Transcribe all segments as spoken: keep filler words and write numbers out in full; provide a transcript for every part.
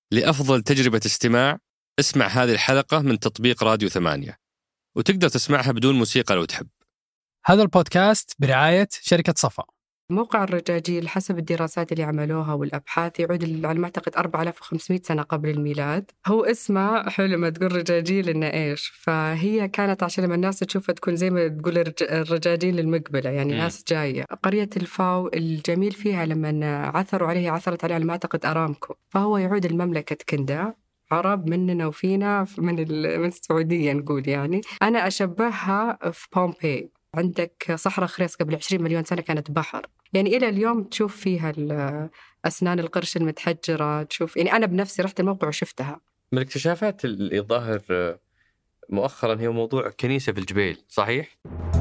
لأفضل تجربة استماع اسمع هذه الحلقة من تطبيق راديو ثمانية، وتقدر تسمعها بدون موسيقى لو تحب. هذا البودكاست برعاية شركة صفا. موقع الرجاجيل حسب الدراسات اللي عملوها والأبحاث يعود على ما أعتقد أربعة آلاف وخمسمائة سنة قبل الميلاد. هو اسمه حلو لما تقول رجاجيل إنه إيش، فهي كانت عشان لما الناس تشوفها تكون زي ما تقول الرجاجيل المقبلة، يعني م. ناس جاية. قرية الفاو الجميل فيها لما عثروا عليها عثرت عليها على ما أعتقد أرامكو، فهو يعود المملكة كندا، عرب مننا وفينا من من السعودية نقول. يعني أنا أشبهها في بومبي، عندك صحراء خريص قبل عشرين مليون سنة كانت بحر، يعني إلى اليوم تشوف فيها أسنان القرش المتحجرة، تشوف يعني أنا بنفسي رحت الموقع وشفتها. من الاكتشافات اللي ظاهر مؤخرا هي موضوع كنيسة في الجبيل، صحيح؟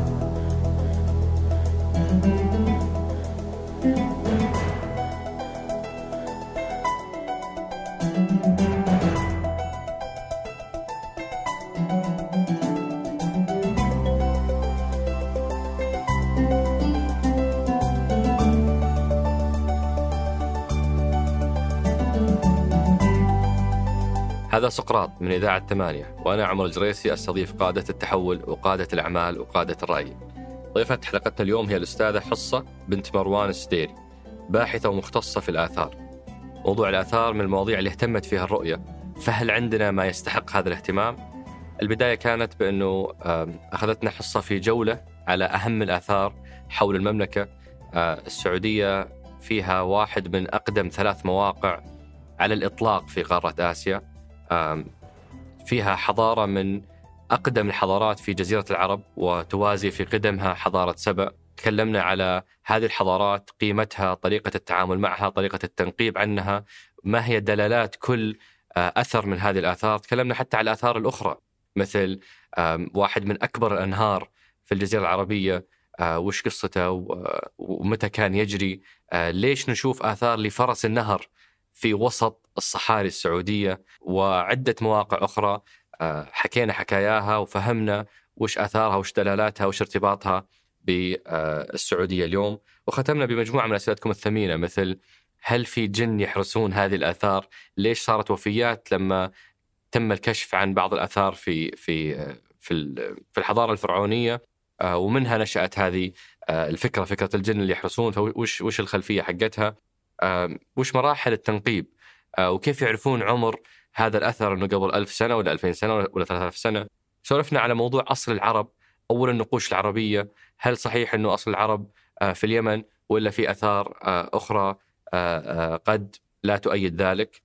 هذا سقراط من إذاعة ثمانية، وأنا عمر الجريسي أستضيف قادة التحول وقادة الأعمال وقادة الرأي. ضيفة حلقتنا اليوم هي الأستاذة حصة بنت مروان السديري، باحثة ومختصة في الآثار. موضوع الآثار من المواضيع اللي اهتمت فيها الرؤية، فهل عندنا ما يستحق هذا الاهتمام؟ البداية كانت بأنه أخذتنا حصة في جولة على أهم الآثار حول المملكة السعودية. فيها واحد من أقدم ثلاث مواقع على الإطلاق في قارة آسيا، فيها حضارة من أقدم الحضارات في جزيرة العرب، وتوازي في قدمها حضارة سبأ. تكلمنا على هذه الحضارات، قيمتها، طريقة التعامل معها، طريقة التنقيب عنها، ما هي دلالات كل أثر من هذه الآثار. تكلمنا حتى على الآثار الأخرى، مثل واحد من أكبر الأنهار في الجزيرة العربية، وش قصته ومتى كان يجري، ليش نشوف آثار لفرس النهر في وسط الصحاري السعودية، وعدة مواقع أخرى حكينا حكاياها وفهمنا وش آثارها وش دلالاتها وش ارتباطها بالسعودية اليوم. وختمنا بمجموعة من أسئلتكم الثمينة، مثل هل في جن يحرسون هذه الآثار؟ ليش صارت وفيات لما تم الكشف عن بعض الآثار في في في في الحضارة الفرعونية؟ ومنها نشأت هذه الفكرة، فكرة الجن اللي يحرسون، فوش وش الخلفية حقتها؟ وش مراحل التنقيب؟ وكيف يعرفون عمر هذا الأثر أنه قبل ألف سنة ولا ألفين سنة ولا ثلاثة آلاف سنة؟ سولفنا على موضوع أصل العرب، أول النقوش العربية، هل صحيح أنه أصل العرب في اليمن ولا في أثار أخرى قد لا تؤيد ذلك؟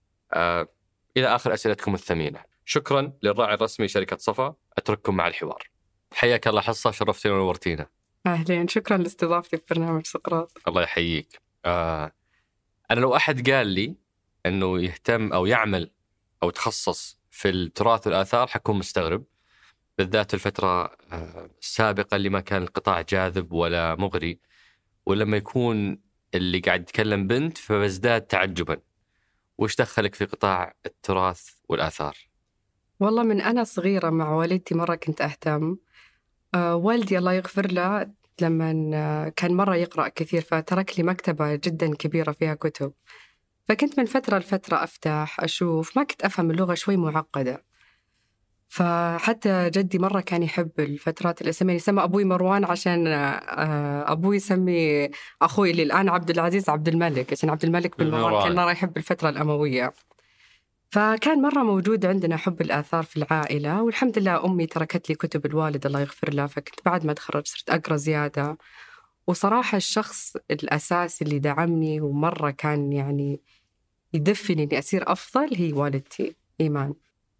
إلى آخر أسئلتكم الثمينة. شكرا للراعي الرسمي شركة صفا. أترككم مع الحوار. حياك الله حصة، شرفتنا ونورتينا. أهلين، شكرا لاستضافتي في برنامج سقراط. الله يحييك. آه أنا لو أحد قال لي أنه يهتم أو يعمل أو تخصص في التراث والآثار حكون مستغرب، بالذات الفترة السابقة اللي ما كان القطاع جاذب ولا مغري، ولما يكون اللي قاعد يتكلم بنت فبزداد تعجبا. وش دخلك في قطاع التراث والآثار؟ والله من أنا صغيرة مع والدتي مرة كنت أهتم. أه والدي الله يغفر له لما كان مرة يقرأ كثير، فترك لي مكتبة جدا كبيرة فيها كتب، فكنت من فترة لفترة أفتح أشوف. ما كنت أفهم اللغة، شوي معقدة. فحتى جدي مرة كان يحب الفترات الإسلامية، يسمى أبوي مروان عشان أبوي يسمي أخوي اللي الآن عبد العزيز عبد الملك، عشان عبد الملك بن مروان كان مرة يحب الفترة الأموية. فكان مرة موجود عندنا حب الآثار في العائلة، والحمد لله أمي تركت لي كتب الوالد الله يغفر له، فكنت بعد ما تخرج صرت أقرأ زيادة. وصراحة الشخص الأساسي اللي دعمني ومرة كان يعني يدفني إني أصير أفضل هي والدتي إيمان.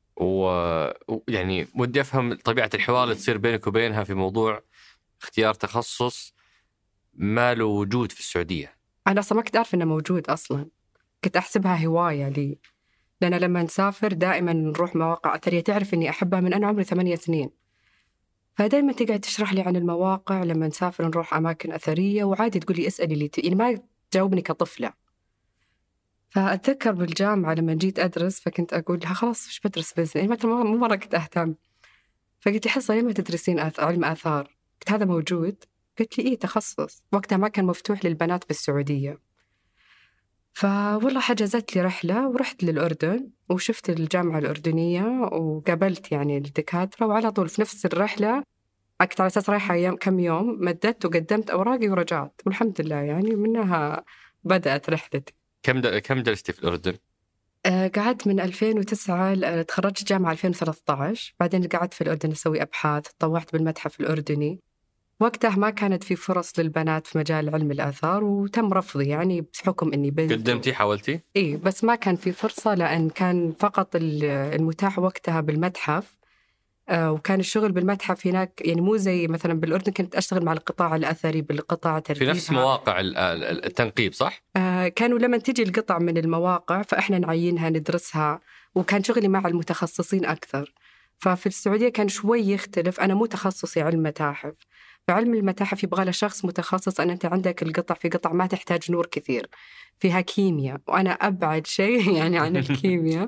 ويعني ودي أفهم طبيعة الحوار اللي تصير بينك وبينها في موضوع اختيار تخصص ما له وجود في السعودية. أنا أصلا ما كنت أعرف إنه موجود أصلا، كنت أحسبها هواية لي، لأن لما نسافر دائما نروح مواقع أثرية. تعرف إني أحبها من أنا عمري ثمانية سنين، فدائما تقعد تشرح لي عن المواقع لما نسافر نروح أماكن أثرية، وعادي تقول لي اسألي لي، يعني ما تجاوبني كطفلة. فأتذكر بالجامعة لما جيت أدرس فكنت أقول لها خلاص وش بدرس بزنس، يعني مو مرة كنت أهتم. فقلت لي حصة ليه تدرسين علم آثار؟ قلت هذا موجود؟ قلت لي إيه تخصص، وقتها ما كان مفتوح للبنات بالسعودية. فوالله حجزت لي رحلة ورحت للأردن وشفت الجامعة الأردنية وقابلت يعني الدكاترة، وعلى طول في نفس الرحلة أكتر على أساس رايحة أيام كم يوم مددت وقدمت أوراقي ورجعت، والحمد لله يعني منها بدأت رحلتي. كم د... كم درستي في الأردن؟ أه قعدت من ألفين وتسعة، تخرجت جامعة ألفين وثلاثة عشر، بعدين قعدت في الأردن أسوي أبحاث، تطوعت بالمتحف الأردني. وقتها ما كانت في فرص للبنات في مجال علم الآثار وتم رفضي يعني بحكم إني بنت. قدمتي حاولتي؟ إيه بس ما كان في فرصة لأن كان فقط المتاح وقتها بالمتحف. آه وكان الشغل بالمتحف هناك يعني مو زي مثلا بالأردن كنت أشتغل مع القطاع الأثري بالقطاع ترتيبها في نفس مواقع التنقيب صح؟ آه كانوا لما تيجي القطع من المواقع فإحنا نعينها ندرسها، وكان شغلي مع المتخصصين أكثر. ففي السعودية كان شوي يختلف، أنا مو تخصصي علم متاحف، فعلم المتاحف يبغى له شخص متخصص، أن أنت عندك القطع في قطع ما تحتاج نور كثير، فيها كيمياء وأنا أبعد شيء يعني عن الكيمياء.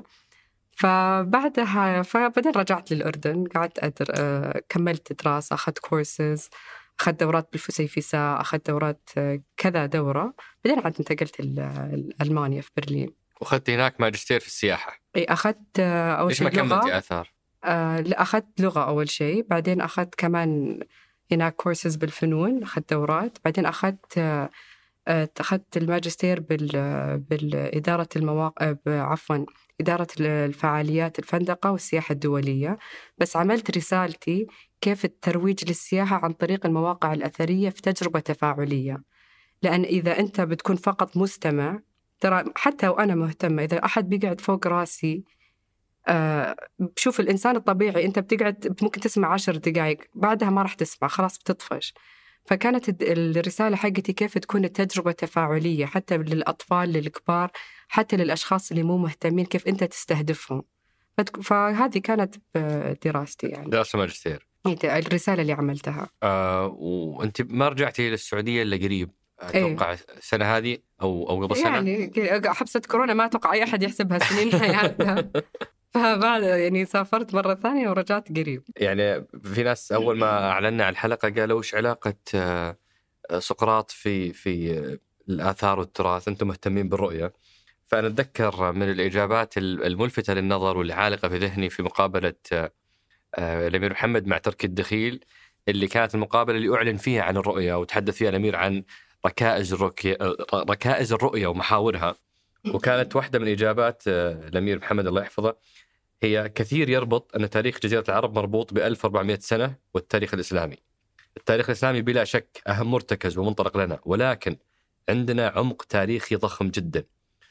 فبعدها فبعدين رجعت للأردن، قعدت أدر... كملت دراسة، أخذت كورسز، أخذت دورات بالفسيفساء، أخذت دورات كذا دورة، بعدين عاد انتقلت لألمانيا في برلين. وأخذت هناك ماجستير في السياحة؟ إي أخذت أول ليش شيء ما كملتي آثار؟ آه لا أخذت لغة أول شيء، بعدين أخذت كمان هناك كورسز بالفنون، أخذت دورات، بعدين أخذت آه أخذت الماجستير بال بالإدارة المواقع، عفوا إدارة الفعاليات الفندقة والسياحة الدولية. بس عملت رسالتي كيف الترويج للسياحة عن طريق المواقع الأثرية في تجربة تفاعلية، لأن إذا أنت بتكون فقط مستمع، ترى حتى وأنا مهتمة إذا أحد بيقعد فوق راسي، آه بشوف الإنسان الطبيعي أنت بتقعد ممكن تسمع عشر دقائق بعدها ما راح تسمع، خلاص بتطفش. فكانت الرسالة حقتي كيف تكون التجربة تفاعلية حتى للأطفال للكبار حتى للأشخاص اللي مو مهتمين، كيف أنت تستهدفهم. فهذه كانت دراستي يعني دراسة ماجستير الرسالة اللي عملتها. آه وأنت ما رجعتي للسعودية إلا قريب أتوقع؟ إيه؟ السنة هذه أو أو قبل سنة يعني حبسة كورونا ما أتوقع أي أحد يحسبها سنين حياتها. فبعد يعني سافرت مرة ثانية ورجعت قريب. يعني في ناس أول ما أعلنا عن الحلقة قالوا وش علاقة سقراط في في الآثار والتراث، أنتم مهتمين بالرؤية. فأنا أتذكر من الإجابات الملفتة للنظر واللي عالقة في ذهني في مقابلة الأمير محمد مع تركي الدخيل، اللي كانت المقابلة اللي أعلن فيها عن الرؤية وتحدث فيها الأمير عن ركائز الرؤية ركائز الرؤية ومحاورها. وكانت واحدة من إجابات الأمير محمد الله يحفظه هي كثير يربط أن تاريخ جزيرة العرب مربوط ب ألف وأربعمائة سنة والتاريخ الإسلامي. التاريخ الإسلامي بلا شك أهم مرتكز ومنطلق لنا، ولكن عندنا عمق تاريخي ضخم جدا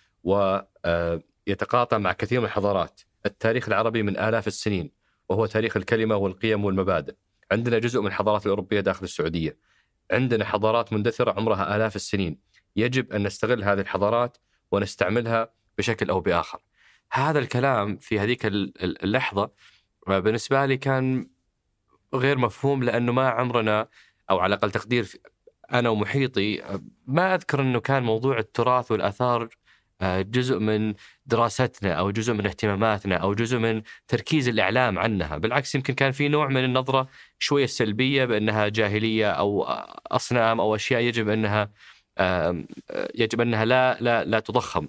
ويتقاطع مع كثير من الحضارات. التاريخ العربي من آلاف السنين وهو تاريخ الكلمة والقيم والمبادئ. عندنا جزء من الحضارات الأوروبية داخل السعودية، عندنا حضارات مندثرة عمرها آلاف السنين، يجب أن نستغل هذه الحضارات ونستعملها بشكل أو بآخر. هذا الكلام في هذيك اللحظة بالنسبة لي كان غير مفهوم، لأنه ما عمرنا أو على أقل تقدير أنا ومحيطي ما أذكر أنه كان موضوع التراث والآثار جزء من دراستنا أو جزء من اهتماماتنا أو جزء من تركيز الإعلام عنها. بالعكس يمكن كان في نوع من النظرة شوية سلبية بأنها جاهلية أو أصنام أو أشياء يجب أنها يجب أنها لا لا لا تضخم.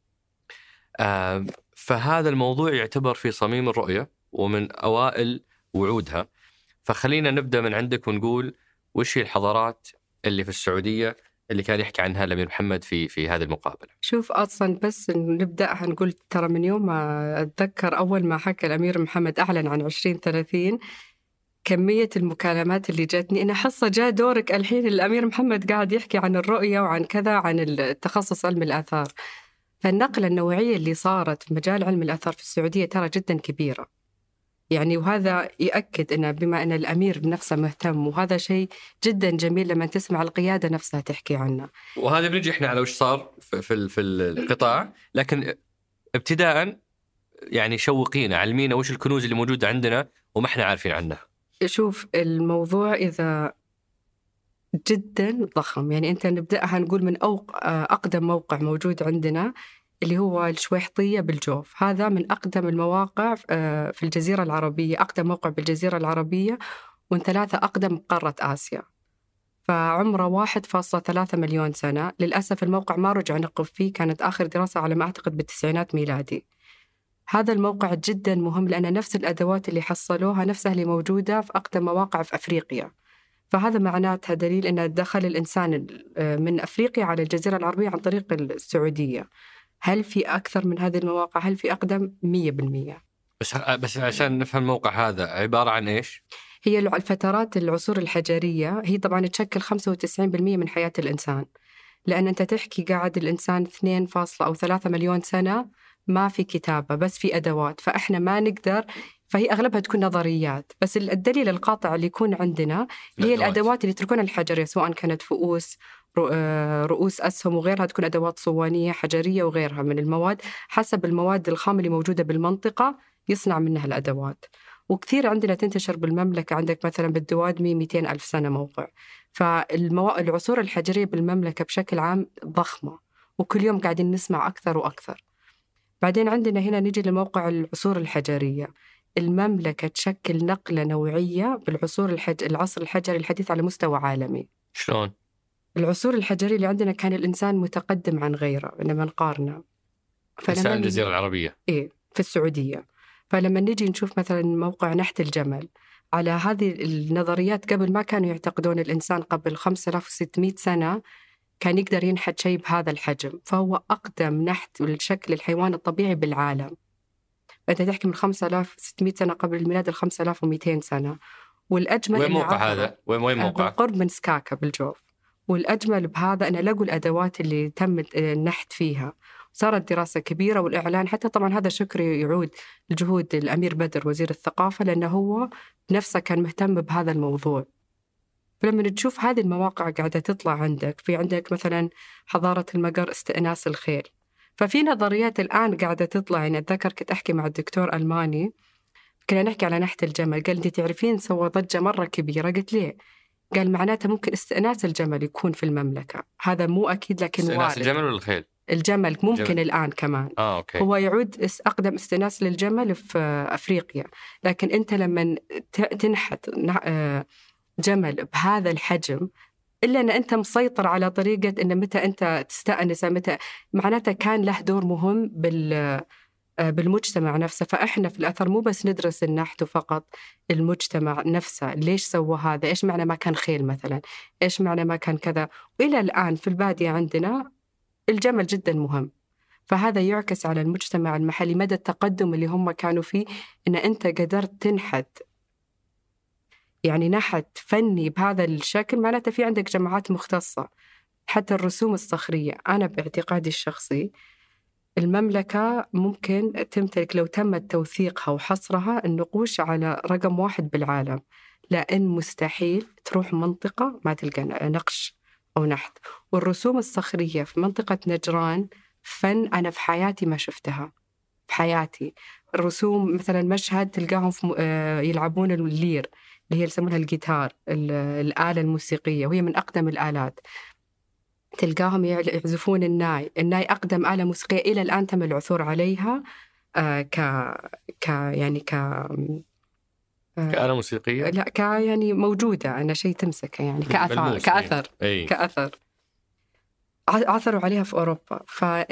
فهذا الموضوع يعتبر في صميم الرؤية ومن أوائل وعودها. فخلينا نبدأ من عندك ونقول وش هي الحضارات اللي في السعودية اللي كان يحكي عنها الأمير محمد في في هذه المقابلة. شوف أصلا بس نبدأها نقول ترى من يوم ما أتذكر أول ما حكى الأمير محمد أعلن عن عشرين ثلاثين كمية المكالمات اللي جاتني إن حصة جاء دورك الحين الأمير محمد قاعد يحكي عن الرؤية وعن كذا عن التخصص علم الآثار. فالنقلة النوعية اللي صارت في مجال علم الآثار في السعودية ترى جدا كبيرة يعني، وهذا يأكد أن بما أن الأمير بنفسه مهتم، وهذا شيء جدا جميل لما تسمع القيادة نفسها تحكي عنه. وهذا بنجي إحنا على وش صار في في, في القطاع، لكن ابتداء يعني شوقينا علمينا وش الكنوز اللي موجودة عندنا وما إحنا عارفين عنها. شوف الموضوع إذا جدا ضخم يعني، أنت نبدأها نقول من أوق أقدم موقع موجود عندنا اللي هو الشويحطية بالجوف. هذا من أقدم المواقع في الجزيرة العربية، أقدم موقع بالجزيرة العربية، ومن ثلاثة أقدم قارة آسيا. فعمره واحد فاصلة ثلاثة مليون سنة. للأسف الموقع ما رجع نقف فيه، كانت آخر دراسة على ما أعتقد بالتسعينات ميلادي. هذا الموقع جدا مهم لأن نفس الأدوات اللي حصلوها نفسها اللي موجودة في أقدم مواقع في أفريقيا. فهذا معناتها دليل أن دخل الإنسان من أفريقيا على الجزيرة العربية عن طريق السعودية. هل في أكثر من هذه المواقع؟ هل في أقدم؟ مية بالمية. بس بس عشان نفهم الموقع هذا عبارة عن إيش؟ هي الفترات العصور الحجرية هي طبعا تشكل خمسة وتسعين بالمية من حياة الإنسان، لأن أنت تحكي قاعد الإنسان اثنين فاصلة أو ثلاثة مليون سنة ما في كتابة بس في أدوات، فإحنا ما نقدر، فهي أغلبها تكون نظريات. بس الدليل القاطع اللي يكون عندنا هي الأدوات اللي تركونها الحجرية، سواء كانت فؤوس، رؤوس أسهم وغيرها، تكون أدوات صوانية حجرية وغيرها من المواد حسب المواد الخام اللي موجودة بالمنطقة يصنع منها الأدوات. وكثير عندنا تنتشر بالمملكة، عندك مثلا بالدوادمي مئتين ألف سنة موقع. فالعصور الحجرية بالمملكة بشكل عام ضخمة، وكل يوم قاعدين نسمع أكثر وأكثر. بعدين عندنا هنا نجي لموقع العصور الحجرية. المملكة تشكل نقلة نوعية بالعصور الحج... العصر الحجري الحديث على مستوى عالمي. شلون؟ العصور الحجرية اللي عندنا كان الإنسان متقدم عن غيره لما نقارنه. إنسان الجزيرة العربية. إيه، في السعودية. فلما نيجي نشوف مثلا موقع نحت الجمل، على هذه النظريات قبل ما كانوا يعتقدون الإنسان قبل خمسة آلاف وستمئة سنة كان يقدر ينحت شيء بهذا الحجم، فهو أقدم نحت للشكل الحيوان الطبيعي بالعالم. أنت تحكي من خمسة آلاف وستمئة سنة قبل الميلاد ل خمسة آلاف ومئتين سنة. والأجمل وين موقع هذا؟ وين وين موقع؟ بالقرب من سكاكا بالجوف. والأجمل بهذا أن لقوا الأدوات اللي تم النحت فيها، صارت دراسة كبيرة والإعلان. حتى طبعا هذا شكر يعود لجهود الأمير بدر وزير الثقافة، لأنه هو نفسه كان مهتم بهذا الموضوع. فلما تشوف هذه المواقع قاعدة تطلع عندك، في عندك مثلا حضارة المقر، استئناس الخيل. ففي نظريات الآن قاعدة تطلع. يعني أتذكر كنت أحكي مع الدكتور ألماني، كنا نحكي على نحت الجمل، قال لي تعرفين سوى ضجة مرة كبيرة. قلت ليه؟ قال معناته ممكن استئناس الجمل يكون في المملكة. هذا مو أكيد لكن وارد. استئناس الجمل ولا الخيل؟ الجمل ممكن الجمل. الآن كمان. آه، أوكي. هو يعود أقدم استئناس للجمل في أفريقيا. لكن أنت لما تنحت جمل بهذا الحجم، إلا أن أنت مسيطر على طريقة أن متى أنت تستأنس متى، معناته كان له دور مهم بال بالمجتمع نفسه. فإحنا في الأثر مو بس ندرس النحت فقط، المجتمع نفسه ليش سوى هذا، إيش معنى ما كان خيل مثلا، إيش معنى ما كان كذا. وإلى الآن في البادية عندنا الجمل جدا مهم. فهذا يعكس على المجتمع المحلي مدى التقدم اللي هم كانوا فيه، إن أنت قدرت تنحت يعني نحت فني بهذا الشكل، معناته في عندك جماعات مختصة. حتى الرسوم الصخرية، أنا باعتقادي الشخصي المملكة ممكن تمتلك لو تم توثيقها وحصرها النقوش على رقم واحد بالعالم، لأن مستحيل تروح منطقة ما تلقى نقش أو نحت. والرسوم الصخرية في منطقة نجران فن أنا في حياتي ما شفتها في حياتي. الرسوم مثلا مشهد تلقاهم في يلعبون اللير اللي هي يسمونها الجيتار، الآلة الموسيقية، وهي من أقدم الآلات. تلقاهم يعزفون الناي. الناي أقدم آلة موسيقية إلى الآن تم العثور عليها آه ك ك يعني ك آه كآلة موسيقية. لا ك يعني موجودة، أنا شيء تمسكه يعني كأثر كأثر أي. كأثر عثروا عليها في أوروبا.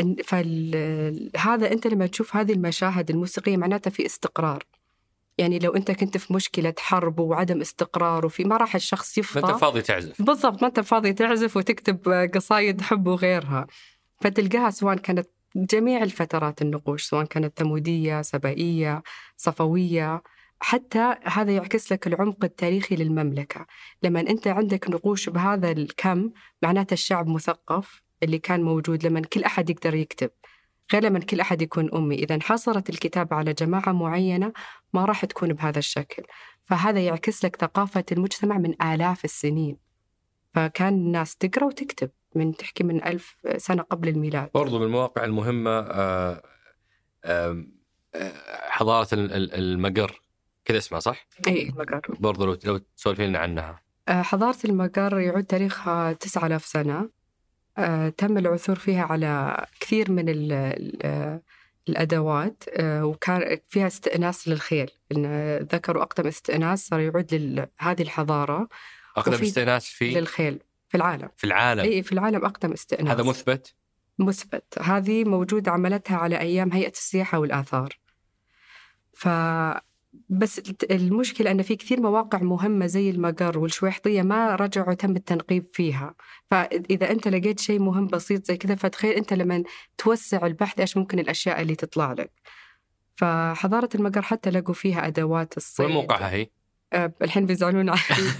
فهذا أنت لما تشوف هذه المشاهد الموسيقية معناتها في استقرار. يعني لو أنت كنت في مشكلة حرب وعدم استقرار وفي ما راح الشخص يفضى، ما أنت فاضي تعزف. بالضبط، ما أنت فاضي تعزف وتكتب قصايد حب وغيرها. فتلقاها سواء كانت جميع الفترات النقوش، سواء كانت ثمودية، سبائية، صفوية. حتى هذا يعكس لك العمق التاريخي للمملكة. لما أنت عندك نقوش بهذا الكم معناته الشعب مثقف اللي كان موجود، لما كل أحد يقدر يكتب، غير لما كل أحد يكون أمي. إذا حصرت الكتابة على جماعة معينة ما راح تكون بهذا الشكل. فهذا يعكس لك ثقافة المجتمع من آلاف السنين. فكان الناس تقرأ وتكتب من تحكي من ألف سنة قبل الميلاد. برضو من المواقع المهمة آآ آآ حضارة المقر، كذا اسمها صح؟ أي المقر. برضو لو لو تسولفين عنها. حضارة المقر يعود تاريخها تسعة آلاف سنة. آه، تم العثور فيها على كثير من ال ال الأدوات، آه، وكان فيها استئناس للخيل. إن ذكروا أقدم استئناس صار يعود لهذه الحضارة. أقدم استئناس في للخيل في العالم. في العالم أي في العالم أقدم استئناس. هذا مثبت؟ مثبت. هذه موجودة، عملتها على أيام هيئة السياحة والآثار. ف بس المشكلة أن في كثير مواقع مهمة زي المقر والشويحطية ما رجعوا تم التنقيب فيها. فإذا أنت لقيت شيء مهم بسيط زي كذا، فتخيل أنت لما توسع البحث إيش ممكن الأشياء اللي تطلع لك. فحضارة المقر حتى لقوا فيها أدوات الصيد. وين موقعها هي؟ أه الحين بيزعلون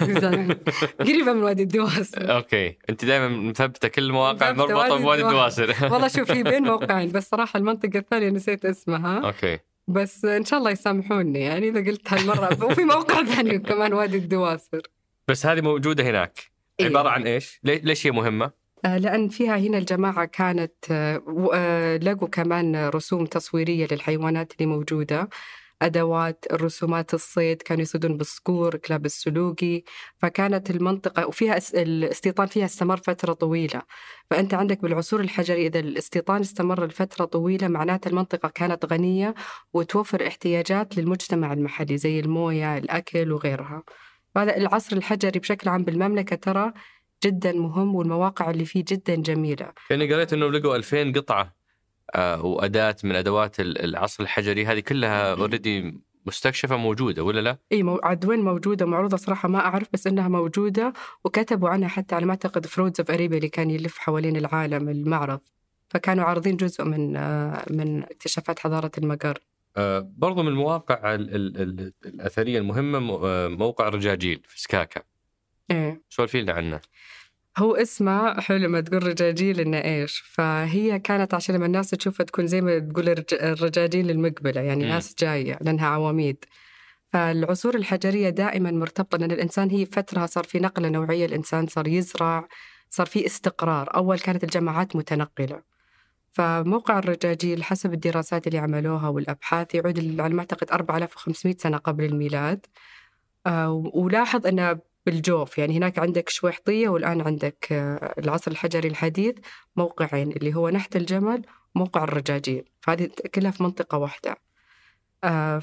قريبة من وادي الدواسر. أوكي، أنت دائما مثبتة كل المواقع مربوطة بوادي الدواسر. والله شوف في بين موقعين، بس صراحة المنطقة الثانية نسيت اسمها. أوكي، بس إن شاء الله يسامحوني يعني إذا قلت هالمرة. وفي موقع ثاني كمان وادي الدواسر. بس هذه موجودة هناك. إيه؟ عبارة عن إيش؟ ليش هي مهمة؟ آه لأن فيها هنا الجماعة كانت آه لقوا كمان رسوم تصويرية للحيوانات اللي موجودة، أدوات الرسومات الصيد، كانوا يصيدون بالصقور، كلاب السلوقي. فكانت المنطقة وفيها الاستيطان فيها استمر فترة طويلة. فأنت عندك بالعصور الحجرية إذا الاستيطان استمر لفترة طويلة معناته المنطقة كانت غنية وتوفر احتياجات للمجتمع المحلي زي الموية، الأكل وغيرها. هذا العصر الحجري بشكل عام بالمملكة ترى جدا مهم، والمواقع اللي فيه جدا جميلة. يعني قريت إنه لقوا ألفين قطعة آه وأداة من أدوات العصر الحجري، هذه كلها أوريدي مستكشفة موجودة ولا لا؟ إيه مو... عاد وين موجودة معروضة صراحة ما أعرف، بس إنها موجودة وكتبوا عنها حتى على ما أعتقد فرودز أوف أريبيا اللي كان يلف حوالين العالم المعرض، فكانوا عارضين جزء من آه من اكتشافات حضارة المقر. آه برضو من المواقع ال ال ال الأثرية المهمة موقع رجاجيل في سكاكا. إيه سولفي لنا عنه. هو اسمه حلو ما تقول رجاجيل إنه إيش، فهي كانت عشان لما الناس تشوفها تكون زي ما تقول الرجاجيل المقبلة، يعني م. ناس جاية لأنها عواميد. فالعصور الحجرية دائما مرتبطة لأن الإنسان هي فترة صار في نقلة نوعية، الإنسان صار يزرع، صار في استقرار. أول كانت الجماعات متنقلة. فموقع الرجاجيل حسب الدراسات اللي عملوها والأبحاث يعود على ما أعتقد أربعة آلاف وخمسمائة سنة قبل الميلاد. آه ولاحظ أنه بالجوف، يعني هناك عندك شويحطية والآن عندك العصر الحجري الحديث موقعين اللي هو نحت الجمل وموقع الرجاجيل، فهذه كلها في منطقة واحدة. آه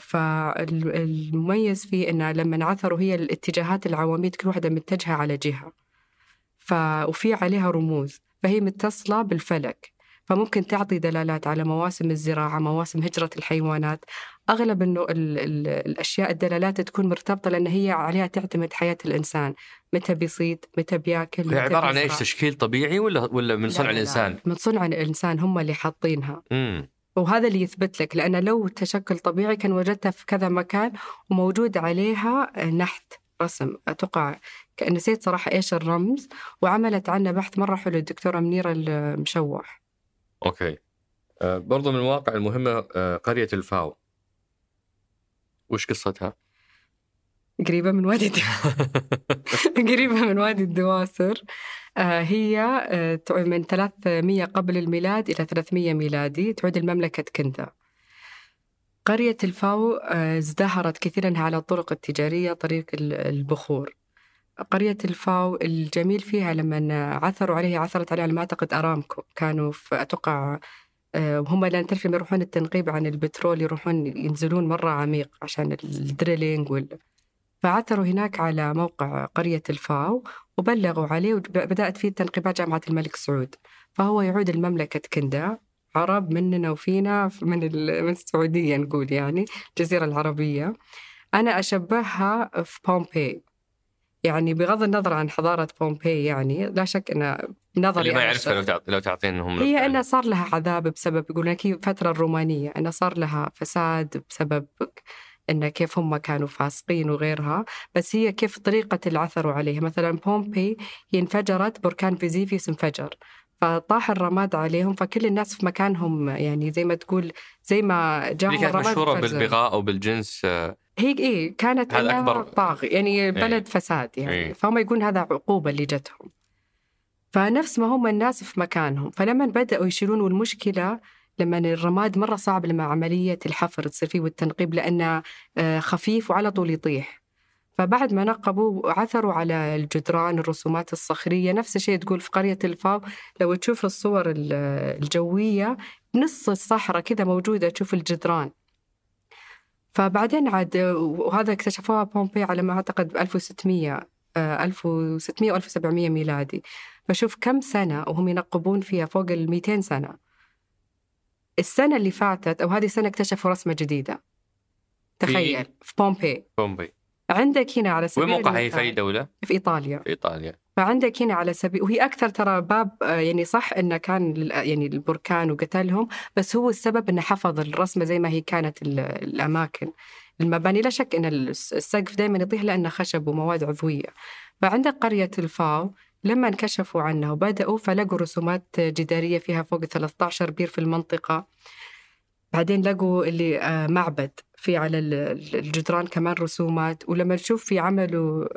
فالمميز فيه أنه لما عثروا هي الاتجاهات العواميد كل واحدة متجهة على جهة، ف... وفي عليها رموز، فهي متصلة بالفلك، فممكن تعطي دلالات على مواسم الزراعة، مواسم هجرة الحيوانات. أغلب إنه ال ال الأشياء الدلالات تكون مرتبطة لأن هي عليها تعتمد حياة الإنسان، متى بيصيد، متى بياكل. هي عبارة عن إيش، تشكيل طبيعي ولا ولا من صنع الإنسان؟ لا من صنع الإنسان، هم اللي حاطينها. مم. وهذا اللي يثبت لك، لأن لو تشكل طبيعي كان وجدتها في كذا مكان وموجود عليها نحت رسم. أتوقع نسيت صراحة إيش الرمز، وعملت عنه بحث مرة حلو الدكتورة منيرة المشوح. أوكي. أه برضو من المواقع المهمة أه قرية الفاو، وش قصتها؟ قريبة من وادي قريبة من وادي الدواسر. آه هي آه من ثلاثمائة قبل الميلاد إلى ثلاثمائة ميلادي، تعود المملكة كندا. قرية الفاو آه ازدهرت كثيرا على الطرق التجارية، طريق البخور. قرية الفاو الجميل فيها لما عثروا عليها، عثرت عليها ما أعتقد أرامكو، كانوا في أتوقع وهم لأن تعرف لما يروحون التنقيب عن البترول يروحون ينزلون مرة عميق عشان الدريلينج وال... فعثروا هناك على موقع قرية الفاو وبلغوا عليه، وبدأت فيه تنقيبات جامعة الملك سعود. فهو يعود المملكة كندا، عرب مننا وفينا من ال... من السعودية نقول، يعني الجزيرة العربية. أنا أشبهها في بومبي، يعني بغض النظر عن حضارة بومبي، يعني لا شك أن نظري اللي ما يعرفها لو تعطي لو تعطينهم هي أنها صار لها عذاب بسبب، يقولون كيف فترة الرومانية أنها صار لها فساد بسبب أن كيف هم كانوا فاسقين وغيرها. بس هي كيف طريقة العثروا عليها، مثلا بومبي هي انفجرت، بركان فيزيفيوس انفجر فطاح الرماد عليهم، فكل الناس في مكانهم، يعني زي ما تقول زي ما جاءوا رماد. كانت مشهورة بالبغاء أو بالجنس، هي إيه كانت أكبر طاغي، يعني بلد إيه؟ فساد يعني إيه؟ فهم يقولون هذا عقوبة اللي جتهم. فنفس ما هم الناس في مكانهم، فلما بدأوا يشيلون، والمشكلة لما الرماد مرة صعب لما عملية الحفر تصير فيه والتنقيب لأنه خفيف وعلى طول يطيح. فبعد ما نقبوا عثروا على الجدران، الرسومات الصخرية، نفس الشيء تقول في قرية الفاو لو تشوف الصور الجوية نص الصحراء كذا موجودة تشوف الجدران. فبعدين عاد، وهذا اكتشفوها بومبي على ما أعتقد ب ألف وستمائة ألف وستمائة و ألف وسبعمائة ميلادي. فشوف كم سنة وهم ينقبون فيها، فوق المئتين سنة. السنة اللي فاتت أو هذه السنة اكتشفوا رسمة جديدة، تخيل، في, في بومبي. بومبي عندك هنا على سبيل المثال. وموقعها في أي دولة؟ في إيطاليا. في إيطاليا. فعندك هنا على سبيل، وهي أكثر ترى باب، يعني صح إنه كان يعني البركان وقتلهم، بس هو السبب إنه حفظ الرسمة زي ما هي كانت. الأماكن المباني لا شك إن السقف دائما يطيح لأنه خشب ومواد عضوية. فعندك قرية الفاو لما انكشفوا عنه وبدأوا فلقوا رسومات جدارية فيها فوق ثلاثة عشر بير في المنطقة. بعدين لقوا اللي معبد في على الجدران كمان رسومات. ولما نشوف في عملوا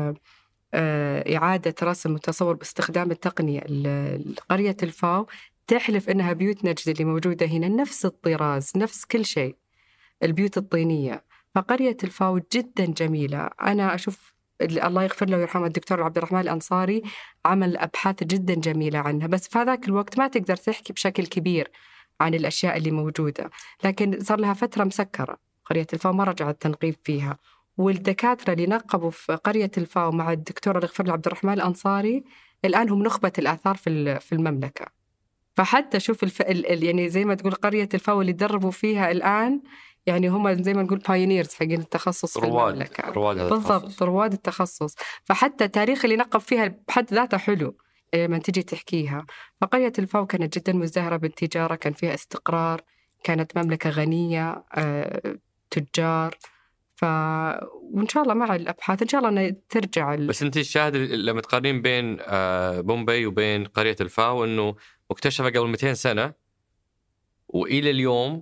إعادة رسم وتصور باستخدام التقنية، قرية الفاو تحلف إنها بيوت نجد اللي موجودة هنا نفس الطراز، نفس كل شيء، البيوت الطينية. فقرية الفاو جدا جميلة. أنا أشوف الله يغفر له ويرحمه الدكتور عبد الرحمن الأنصاري عمل أبحاث جدا جميلة عنها، بس في هذاك الوقت ما تقدر تحكي بشكل كبير عن الأشياء اللي موجودة، لكن صار لها فترة مسكرة قرية الفاو، ما رجع التنقيب فيها. والدكاترة اللي نقبوا في قرية الفاو مع الدكتور الله يغفر له عبد الرحمن الأنصاري الآن هم نخبة الآثار في في المملكة. فحتى شوف الف... يعني زي ما تقول قرية الفاو اللي دربوا فيها الآن، يعني هم زي ما نقول بايونيرز حقين التخصص في رواد. المملكة. رواد هذا بالضبط، التخصص. رواد التخصص. فحتى التاريخ اللي نقب فيها بحد ذاته حلو لما تيجي تحكيها. فقرية الفاو كانت جدا مزدهرة بالتجارة، كان فيها استقرار، كانت مملكة غنية، آه، تجار. ف وإن شاء الله مع الأبحاث إن شاء الله أنها ترجع ال... بس أنت الشاهد لما تقارنين بين بومبي وبين قرية الفاو إنه مكتشفة قبل مئتين سنة وإلى اليوم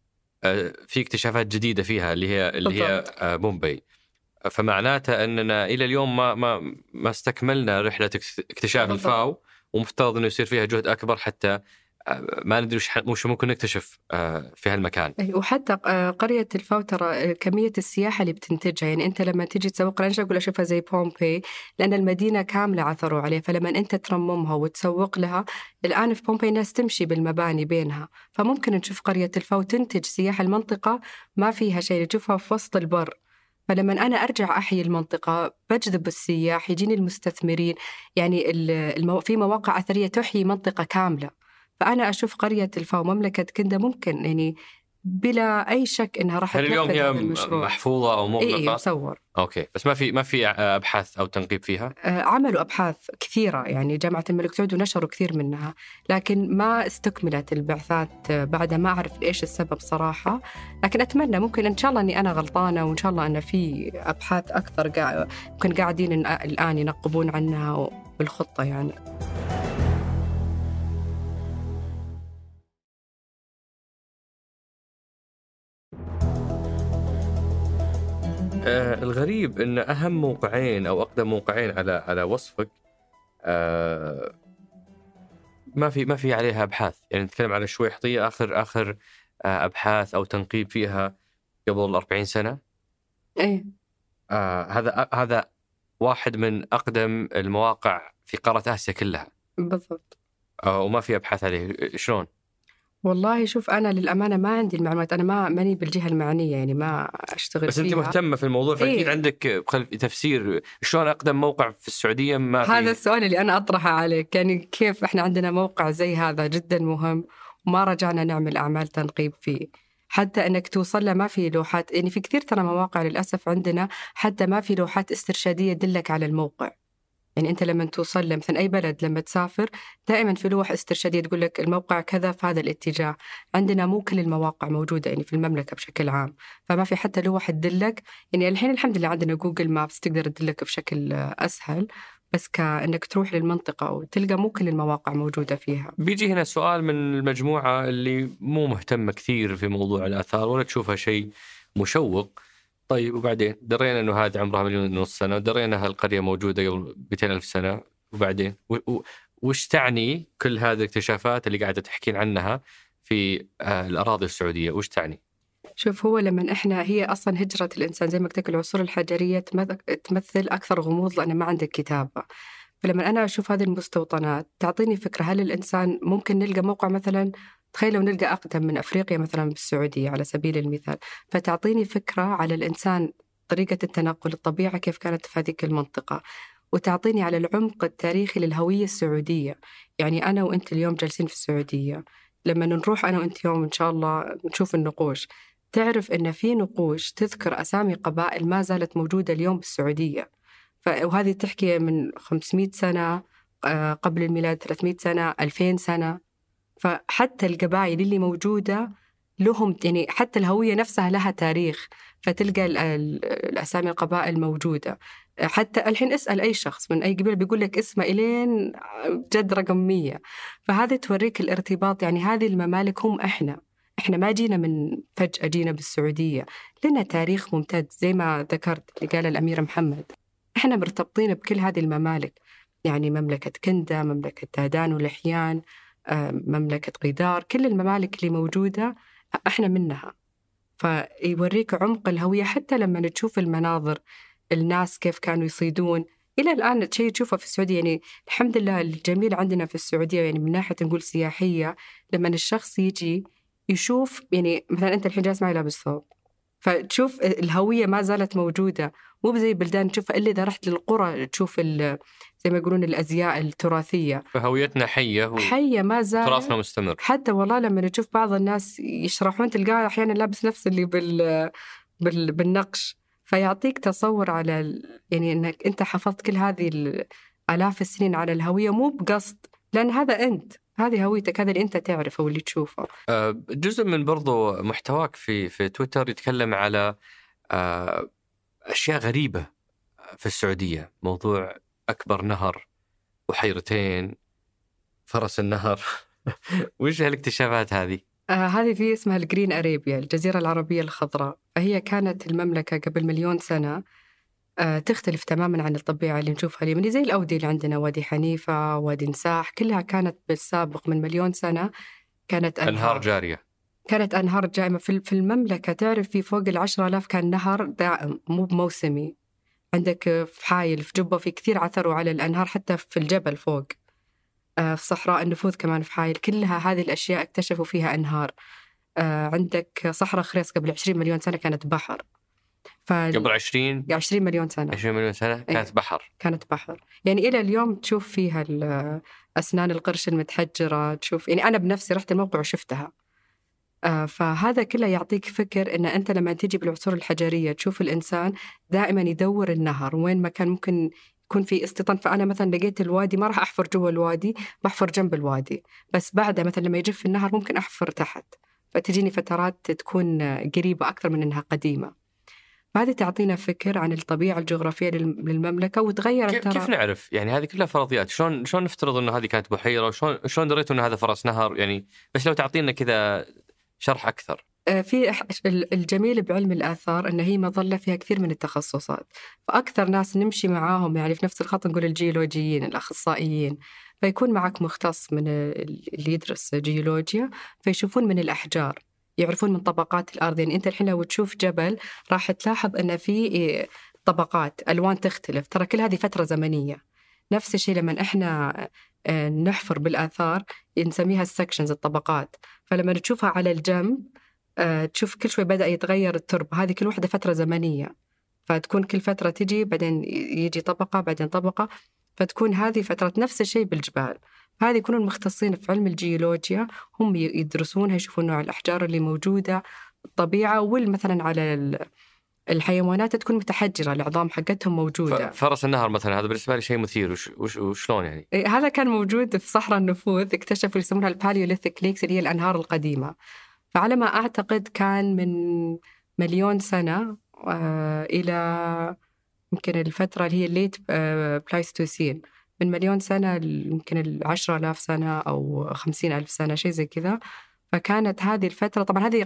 في اكتشافات جديدة فيها اللي هي اللي هي بومبي. فمعناته أننا إلى اليوم ما ما ما استكملنا رحلة اكتشاف بالضبط. الفاو، ومفترض إنه يصير فيها جهد أكبر حتى ما ندري وش ممكن نكتشف في هالمكان. وحتى قرية الفاو ترى كمية السياحة اللي بتنتجها، يعني أنت لما تيجي تسوق، أنا أقول أشوفها زي بومبي لأن المدينة كاملة عثروا عليها. فلما أنت ترممها وتسوق لها، الآن في بومبي الناس تمشي بالمباني بينها، فممكن نشوف قرية الفاو تنتج سياحة. المنطقة ما فيها شيء، تشوفها في وسط البر. فلما أنا أرجع أحيي المنطقة بجذب السياح، يجيني المستثمرين، يعني المو... في مواقع أثرية تحيي منطقة كاملة. فأنا أشوف قرية الفاو مملكة كندا ممكن يعني بلا أي شك إنها راح تنفذ هذا المشروع. هل محفوظة أو مغلقة؟ إيه مصور. أوكي، بس ما في ما في أبحاث أو تنقيب فيها؟ آه عملوا أبحاث كثيرة، يعني جامعة الملك سعود ونشروا كثير منها، لكن ما استكملت البعثات بعد. ما أعرف إيش السبب صراحة، لكن أتمنى ممكن إن شاء الله أني أنا غلطانة، وإن شاء الله أن في أبحاث أكثر قا... ممكن قاعدين الآن ينقبون عنها بالخطة يعني. آه الغريب إن أهم موقعين أو أقدم موقعين على على وصفك آه ما في ما في عليها أبحاث. يعني نتكلم على شويحطية آخر آخر آه أبحاث أو تنقيب فيها قبل أربعين سنة. إيه آه هذا هذا واحد من أقدم المواقع في قارة آسيا كلها. بالضبط. آه وما في أبحاث عليه. شلون؟ والله شوف أنا للأمانة ما عندي المعلومات، أنا ما ماني بالجهة المعنية، يعني ما أشتغل بس فيها. أنت مهتمة في الموضوع فأكيد إيه؟ عندك تفسير. شلون أقدم موقع في السعودية ما هذا فيه؟ السؤال اللي أنا أطرحه عليك، يعني كيف إحنا عندنا موقع زي هذا جدا مهم وما رجعنا نعمل أعمال تنقيب فيه، حتى أنك توصل له ما في لوحات. يعني في كثير ترى مواقع للأسف عندنا حتى ما في لوحات استرشادية تدلك على الموقع. يعني أنت لما توصل لمثلا أي بلد لما تسافر دائما في لوحة استرشادية تقول لك الموقع كذا في هذا الاتجاه. عندنا مو كل المواقع موجودة يعني في المملكة بشكل عام، فما في حتى لوحة تدلك. يعني الحين الحمد لله عندنا جوجل مابس تقدر تدلك بشكل أسهل، بس كأنك تروح للمنطقة وتلقى مو كل المواقع موجودة فيها. بيجي هنا سؤال من المجموعة اللي مو مهتمة كثير في موضوع الآثار ولا تشوفها شيء مشوق. طيب وبعدين درينا إنه هذا عمرها مليون ونص سنة، ودرينا هالقرية موجودة قبل مئتين ألف سنة، وبعدين وش تعني كل هذه الاكتشافات اللي قاعدة تحكين عنها في الأراضي السعودية؟ وش تعني؟ شوف هو لما إحنا هي أصلا هجرة الإنسان زي ما قلت لك العصور الحجرية تمثل أكثر غموض لأن ما عندك كتابة. فلما أنا أشوف هذه المستوطنات تعطيني فكرة هل الإنسان ممكن نلقى موقع مثلا، تخيل لو نلقى أقدم من أفريقيا مثلا بالسعودية على سبيل المثال، فتعطيني فكرة على الإنسان طريقة التنقل، الطبيعة كيف كانت في هذه المنطقة، وتعطيني على العمق التاريخي للهوية السعودية. يعني أنا وأنت اليوم جالسين في السعودية، لما نروح أنا وأنت يوم إن شاء الله نشوف النقوش، تعرف إن في نقوش تذكر أسامي قبائل ما زالت موجودة اليوم بالسعودية. وهذه تحكي من خمسمائة سنة قبل الميلاد، ثلاثمائة سنة، ألفين سنة. فحتى القبائل اللي موجودة لهم يعني حتى الهوية نفسها لها تاريخ، فتلقى الأسامي القبائل موجودة. حتى الحين اسأل أي شخص من أي قبيلة بيقول لك اسمه إلين جد رقم مية. فهذا توريك الارتباط. يعني هذه الممالك هم إحنا إحنا ما جينا من فجأة جينا بالسعودية، لنا تاريخ ممتد زي ما ذكرت اللي قال الأمير محمد. إحنا مرتبطين بكل هذه الممالك، يعني مملكة كندا، مملكة دادان ولحيان، مملكة غيدار، كل الممالك اللي موجودة إحنا منها. فيوريك عمق الهوية. حتى لما تشوف المناظر، الناس كيف كانوا يصيدون، إلى الآن شيء تشوفه في السعودية. يعني الحمد لله الجميل عندنا في السعودية يعني من ناحية نقول سياحية، لما الشخص يجي يشوف، يعني مثلا أنت الحين جالس معي لابس ثوب، فتشوف الهوية ما زالت موجودة. مو زي بلدان تشوفها إلا إذا رحت للقرى تشوف زي ما يقولون الأزياء التراثية. فهويتنا حية و... حية ما زالت، تراثنا مستمر. حتى والله لما تشوف بعض الناس يشرحون تلقاه أحيانا لابس نفس اللي بال... بال... بالنقش، فيعطيك تصور على ال... يعني أنك أنت حفظت كل هذه الآلاف السنين على الهوية، مو بقصد، لأن هذا أنت، هذه هويتك، هذا اللي أنت تعرفه واللي تشوفه. جزء من برضو محتواك في في تويتر يتكلم على أشياء غريبة في السعودية، موضوع أكبر نهر وحيرتين، فرس النهر. وش هالاكتشافات هذه؟ آه هذه في اسمها الجرين أريبيا، الجزيرة العربية الخضراء. فهي كانت المملكة قبل مليون سنة آه تختلف تماما عن الطبيعة اللي نشوفها اليوم. زي الأودية اللي عندنا، وادي حنيفة، وادي نساح، كلها كانت بالسابق من مليون سنة كانت أنهار, أنهار جارية. كانت أنهار جائمة في المملكة. تعرف في فوق العشرة آلاف كان نهر دائم مو بموسمي. عندك في حايل، في جبة، في كثير عثروا على الأنهار حتى في الجبل فوق، آه في صحراء النفوذ كمان في حايل، كلها هذه الأشياء اكتشفوا فيها أنهار. آه عندك صحراء خريص قبل عشرين مليون سنة كانت بحر. فال... قبل عشرين عشرين مليون سنة عشرين مليون سنة كانت ايه؟ بحر. كانت بحر. يعني إلى اليوم تشوف فيها أسنان القرش المتحجرة، تشوف يعني أنا بنفسي رحت الموقع وشفتها. آه فهذا كله يعطيك فكر إن أنت لما تيجي بالعصور الحجرية تشوف الإنسان دائما يدور النهر وين ما كان ممكن يكون في استيطان. فأنا مثلا لقيت الوادي، ما راح أحفر جوا الوادي، بحفر جنب الوادي، بس بعدها مثلا لما يجف النهر ممكن أحفر تحت، فتجيني فترات تكون قريبة أكثر من أنها قديمة. فهذه تعطينا فكر عن الطبيعة الجغرافية للمملكة وتغيرت. كيف, كيف نعرف يعني هذه كلها فرضيات؟ شلون شلون نفترض إنه هذه كانت بحيرة، وشلون شلون دريتوا إنه هذا فرس نهر؟ يعني بس لو تعطينا كذا شرح أكثر. في الجميل بعلم الآثار أن هي مظلة فيها كثير من التخصصات، فأكثر ناس نمشي معاهم يعني في نفس الخط نقول الجيولوجيين، الأخصائيين، فيكون معك مختص من اللي يدرس جيولوجيا، فيشوفون من الأحجار، يعرفون من طبقات الأرض. يعني أنت الحين لو تشوف جبل راح تلاحظ أن في طبقات ألوان تختلف، ترى كل هذه فترة زمنية. نفس الشيء لما إحنا نحفر بالآثار نسميها السكشنز، الطبقات، فلما تشوفها على الجنب تشوف كل شوي بدأ يتغير التربة، هذه كل واحدة فترة زمنية، فتكون كل فترة تجي بعدين يجي طبقة بعدين طبقة، فتكون هذه فترة. نفس الشيء بالجبال، هذه يكونون المختصين في علم الجيولوجيا، هم يدرسونها، يشوفون نوع الأحجار اللي موجودة، الطبيعة، والمثلا على الحيوانات تكون متحجرة، العظام حقتهم موجودة. فرس النهر مثلا هذا بالنسبة لي شيء مثير. وش وش وشلون يعني؟ هذا كان موجود في صحراء النفوذ، اكتشفوا يسمونها الباليوليثيك ليكس اللي هي الأنهار القديمة. فعلى ما أعتقد كان من مليون سنة آه إلى يمكن الفترة اللي هي الليت آه بلايستوسين، من مليون سنة يمكن العشرة آلاف سنة أو خمسين ألف سنة، شيء زي كذا. فكانت هذه الفترة، طبعا هذه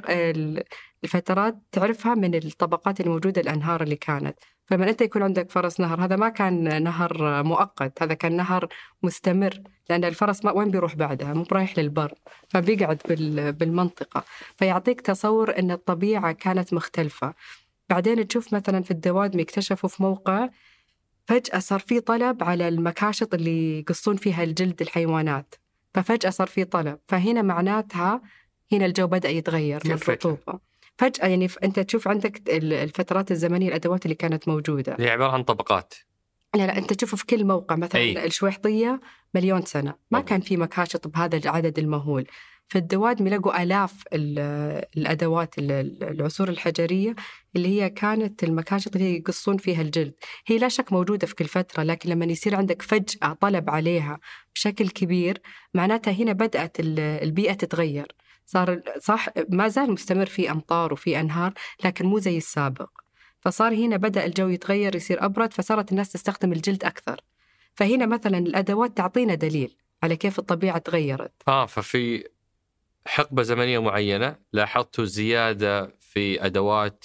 الفترات تعرفها من الطبقات الموجودة، الأنهار اللي كانت. فلما أنت يكون عندك فرس نهر، هذا ما كان نهر مؤقت، هذا كان نهر مستمر، لأن الفرس ما وين بيروح بعدها، مو رايح للبر، فبيقعد بالمنطقة. فيعطيك تصور أن الطبيعة كانت مختلفة. بعدين تشوف مثلا في الدوادمي اكتشفوا في موقع فجأة صار في طلب على المكاشط اللي يقصون فيها الجلد الحيوانات، ففجأة صار في طلب، فهنا معناتها هنا الجو بدأ يتغير من الرطوبة. فجأة يعني أنت تشوف عندك الفترات الزمنية الأدوات اللي كانت موجودة هي عبارة عن طبقات. لا لا أنت تشوفه في كل موقع. مثلا أي. الشويحطية مليون سنة ما طبعا. كان في مكاشط بهذا العدد المهول. في الدوادم لقوا آلاف الأدوات العصور الحجرية اللي هي كانت المكاشط اللي يقصون فيها الجلد. هي لا شك موجودة في كل فترة، لكن لما يصير عندك فجأة طلب عليها بشكل كبير معناتها هنا بدأت البيئة تتغير. صار صح ما زال مستمر في أمطار وفي أنهار لكن مو زي السابق. فصار هنا بدأ الجو يتغير يصير أبرد، فصارت الناس تستخدم الجلد أكثر. فهنا مثلا الأدوات تعطينا دليل على كيف الطبيعة تغيرت. آه ففي حقبة زمنية معينة لاحظتوا زيادة في أدوات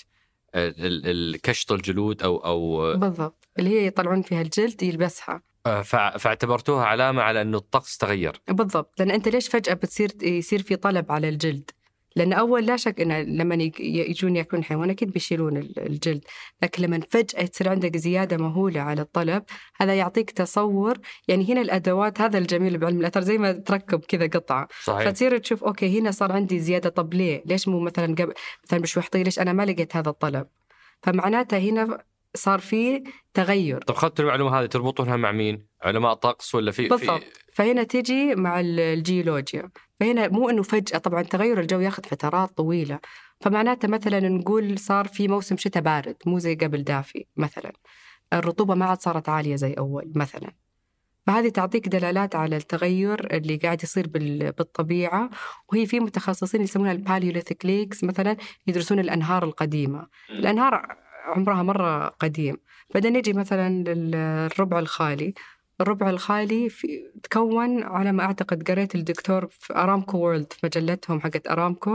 الكشط الجلود أو أو بالضبط اللي هي يطلعون فيها الجلد يلبسها. فاعتبرتوها علامة على أنه الطقس تغير. بالضبط، لأن أنت ليش فجأة بتصير يصير في طلب على الجلد؟ لأن أول لا شك إن لما يجون يأكلون حيوان أكيد بيشيلون الجلد، لكن لما فجأة تصير عندك زيادة مهولة على الطلب هذا يعطيك تصور. يعني هنا الأدوات هذا الجميل بعلم الأثر زي ما تركب كذا قطعة. صحيح. فتصير تشوف أوكي هنا صار عندي زيادة، طب ليه؟ ليش مو مثلا قبل مثلا بشويحطية ليش أنا ما لقيت هذا الطلب؟ فمعناته هنا صار في تغير. طب خدتوا المعلومة هذه تربطونها مع مين؟ علماء طقس ولا في؟ بالضبط. فهنا تيجي مع الجيولوجيا. فهنا مو إنه فجأة، طبعا تغير الجو ياخذ فترات طويلة. فمعناته مثلا نقول صار في موسم شتاء بارد مو زي قبل دافي مثلا، الرطوبة ما عاد صارت عالية زي أول مثلا. فهذه تعطيك دلالات على التغير اللي قاعد يصير بالطبيعة. وهي في متخصصين يسمونها الباليوليثيك ليكس مثلا يدرسون الأنهار القديمة. الأنهار عمرها مرة قديم. بعدين نجي مثلا للربع الخالي. الربع الخالي في تكون على ما أعتقد قريت الدكتور في أرامكو وورلد في مجلتهم حقت أرامكو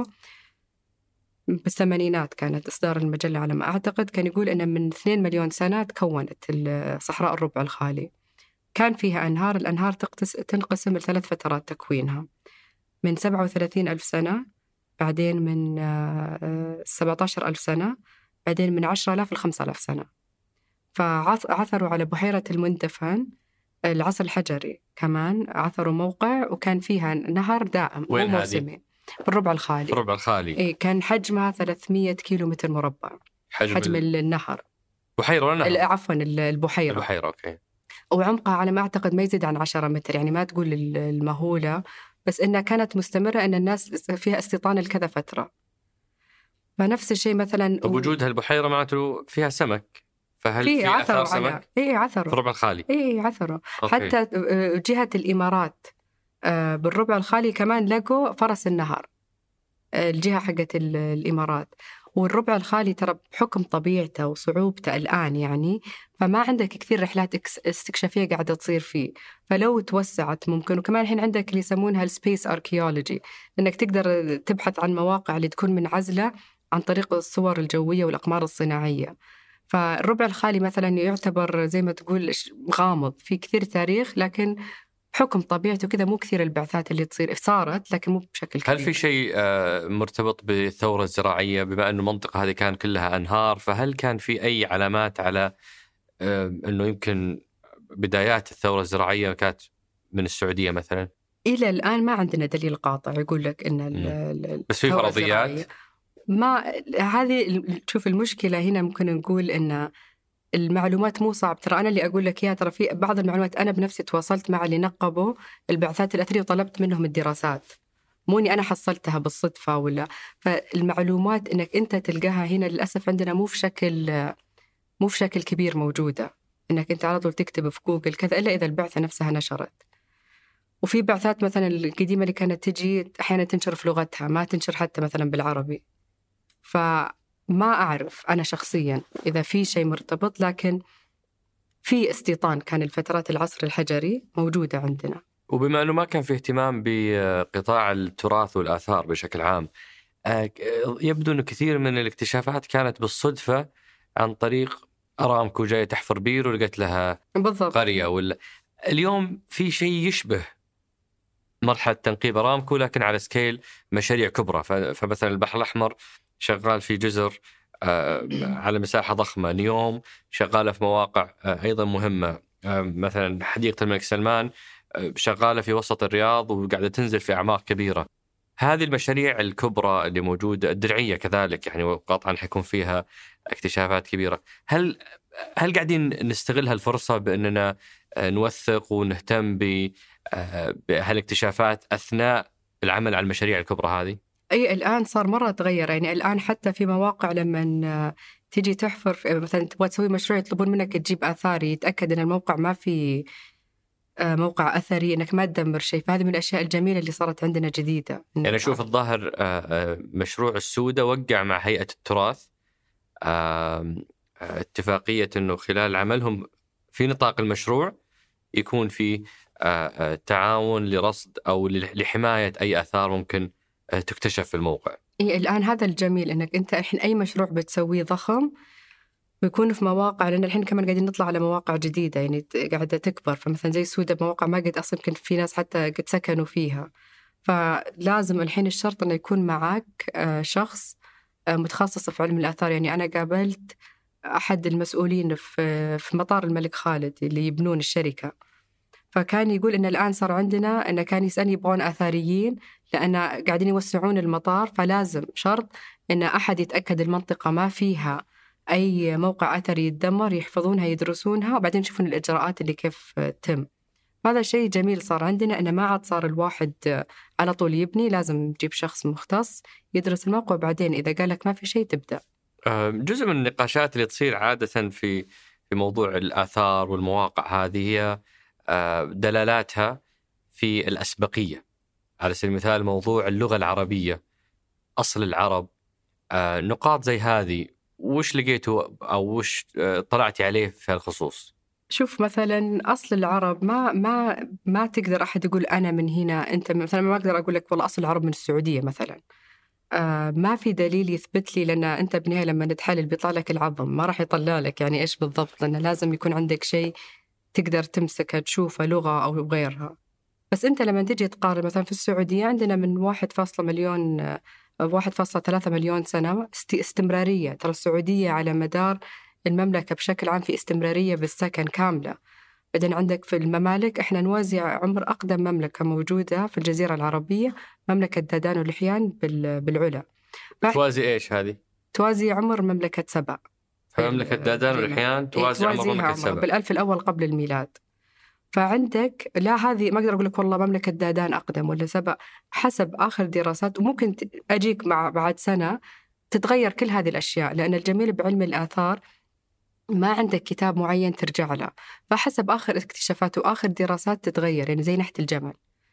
بالثمانينات كانت إصدار المجلة على ما أعتقد، كان يقول إن من اثنين مليون سنة تكونت صحراء الربع الخالي. كان فيها أنهار. الأنهار تنقسم لثلاث فترات تكوينها، من سبعة وثلاثين ألف سنة، بعدين من سبعة عشر ألف سنة، بعدين من عشرة آلاف لخمسة آلاف سنة. فعثروا على بحيرة المندفن العصر الحجري كمان، عثروا موقع وكان فيها نهر دائم مو موسمي بالربع الخالي. الربع الخالي إيه كان حجمها ثلاثمية كيلو متر مربع. حجم, حجم ال... النهر. بحيرة ولا نهر؟ عفوا البحيرة. البحيرة أوكي. وعمقها على ما أعتقد ما يزيد عن عشرة متر، يعني ما تقول المهولة، بس إنها كانت مستمرة إن الناس فيها استيطان لكذا فترة. فنفس الشيء مثلا وجود هالبحيرة معناته فيها سمك، فهل في آثار سمك؟ إيه عثروا في الربع الخالي. إيه عثروا. أوكي. حتى جهة الإمارات بالربع الخالي كمان لقوا فرس النهر، الجهة حقت الإمارات. والربع الخالي ترى بحكم طبيعته وصعوبته الآن يعني فما عندك كثير رحلات استكشافية قاعدة تصير فيه. فلو توسعت ممكن. وكمان الحين عندك اللي يسمونها السبيس أركيولوجي، إنك تقدر تبحث عن مواقع اللي تكون منعزلة عن طريق الصور الجوية والأقمار الصناعية. فالربع الخالي مثلا يعتبر زي ما تقول غامض في كثير تاريخ، لكن حكم طبيعته كذا مو كثير البعثات اللي تصير صارت، لكن مو بشكل كبير. هل في شيء مرتبط بالثورة الزراعية بما أنه المنطقة هذه كان كلها أنهار، فهل كان في أي علامات على أنه يمكن بدايات الثورة الزراعية كانت من السعودية مثلا؟ إلى الآن ما عندنا دليل قاطع يقول لك إن بس في فرضيات. ما هذه تشوف المشكلة هنا ممكن نقول إن المعلومات مو صعب. ترى أنا اللي أقول لك إياها، ترى في بعض المعلومات أنا بنفسي تواصلت مع اللي نقبوا البعثات الأثرية وطلبت منهم الدراسات، مو إني أنا حصلتها بالصدفة ولا. فالمعلومات إنك أنت تلقاها هنا للأسف عندنا مو في شكل مو في شكل كبير موجودة، إنك أنت على طول تكتب في جوجل كذا إلا إذا البعثة نفسها نشرت. وفي بعثات مثلا القديمة اللي كانت تجي أحيانا تنشر في لغتها، ما تنشر حتى مثلا بالعربي. فما أعرف أنا شخصيا إذا في شيء مرتبط، لكن في استيطان كان الفترات العصر الحجري موجودة عندنا. وبما أنه ما كان في اهتمام بقطاع التراث والآثار بشكل عام، يبدو أنه كثير من الاكتشافات كانت بالصدفة عن طريق أرامكو جاية تحفر بير ولقت لها بالضبط. قرية. ولا اليوم في شيء يشبه مرحلة تنقيب أرامكو لكن على سكيل مشاريع كبرى. فمثلا البحر الأحمر شغال في جزر على مساحة ضخمة، نيوم شغالة في مواقع أيضا مهمة، مثلا حديقة الملك سلمان شغالة في وسط الرياض وقاعدة تنزل في أعماق كبيرة. هذه المشاريع الكبرى اللي موجودة، الدرعية كذلك يعني وقطعا حيكون فيها اكتشافات كبيرة، هل هل قاعدين نستغل هالفرصة بأننا نوثق ونهتم بهالاكتشافات أثناء العمل على المشاريع الكبرى هذه؟ أي الآن صار مرة تغير، يعني الآن حتى في مواقع لما تيجي تحفر في مثلا تبغى تسوي مشروع يطلبون منك تجيب آثاري، يتأكد أن الموقع ما في موقع أثري، أنك ما تدمر شيء. فهذه من الأشياء الجميلة اللي صارت عندنا جديدة. يعني أشوف الظاهر مشروع السودة وقع مع هيئة التراث اتفاقية أنه خلال عملهم في نطاق المشروع يكون في تعاون لرصد أو لحماية أي آثار ممكن تكتشف في الموقع. إيه الآن هذا الجميل، أنك أنت الحين أي مشروع بتسويه ضخم بيكون في مواقع، لأن الحين كمان قاعدين نطلع على مواقع جديدة يعني قاعدة تكبر. فمثلا زي السودة مواقع ما قد أصلا كنت في ناس حتى قد سكنوا فيها. فلازم الحين الشرط أنه يكون معك شخص متخصص في علم الآثار. يعني أنا قابلت أحد المسؤولين في في مطار الملك خالد اللي يبنون الشركة، فكان يقول إن الآن صار عندنا، إنه كان يسألني يبغون آثاريين لأن قاعدين يوسعون المطار، فلازم شرط إن أحد يتأكد المنطقة ما فيها أي موقع أثري يتدمر، يحفظونها يدرسونها وبعدين يشوفون الإجراءات اللي كيف تم. هذا شيء جميل صار عندنا، إنه ما عاد صار الواحد على طول يبني، لازم نجيب شخص مختص يدرس الموقع وبعدين إذا قالك ما في شيء تبدأ. جزء من النقاشات اللي تصير عادة في في موضوع الآثار والمواقع هذه هي دلالاتها في الأسبقية. على سبيل المثال موضوع اللغة العربية، أصل العرب، نقاط زي هذه، وش لقيتوا أو وش طلعتي عليه في الخصوص؟ شوف مثلا أصل العرب ما ما ما تقدر أحد يقول أنا من هنا، أنت مثلا ما أقدر أقول لك والله أصل العرب من السعودية مثلا. آه ما في دليل يثبت لي، لأن أنت بالنهاية لما نتحلل بيطلع لك العظم، ما راح يطلع لك يعني إيش بالضبط، لأن لازم يكون عندك شيء تقدر تمسكها تشوفه، لغة أو غيرها. بس أنت لما تجي تقارن مثلا في السعودية عندنا من واحد فاصلة مليون واحد فاصلة ثلاثة مليون سنة استمرارية. ترى السعودية على مدار المملكة بشكل عام في استمرارية بالسكن كاملة. بعدين عندك في الممالك إحنا نوازع عمر أقدم مملكة موجودة في الجزيرة العربية مملكة دادان واللحيان بالعلا. توازي إيش هذه؟ توازي عمر مملكة سبأ. فمملكة دادان واللحيان توازي عمر مملكة سبأ بالألف الأول قبل الميلاد. فعندك لا، هذه ما أقدر أقول لك والله مملكة دادان أقدم ولا سبأ، حسب آخر دراسات، وممكن أجيك مع بعد سنة تتغير كل هذه الأشياء، لأن الجميل بعلم الآثار ما عندك كتاب معين ترجع له، فحسب آخر اكتشافات وآخر دراسات تتغير، يعني زي نحت الجمل.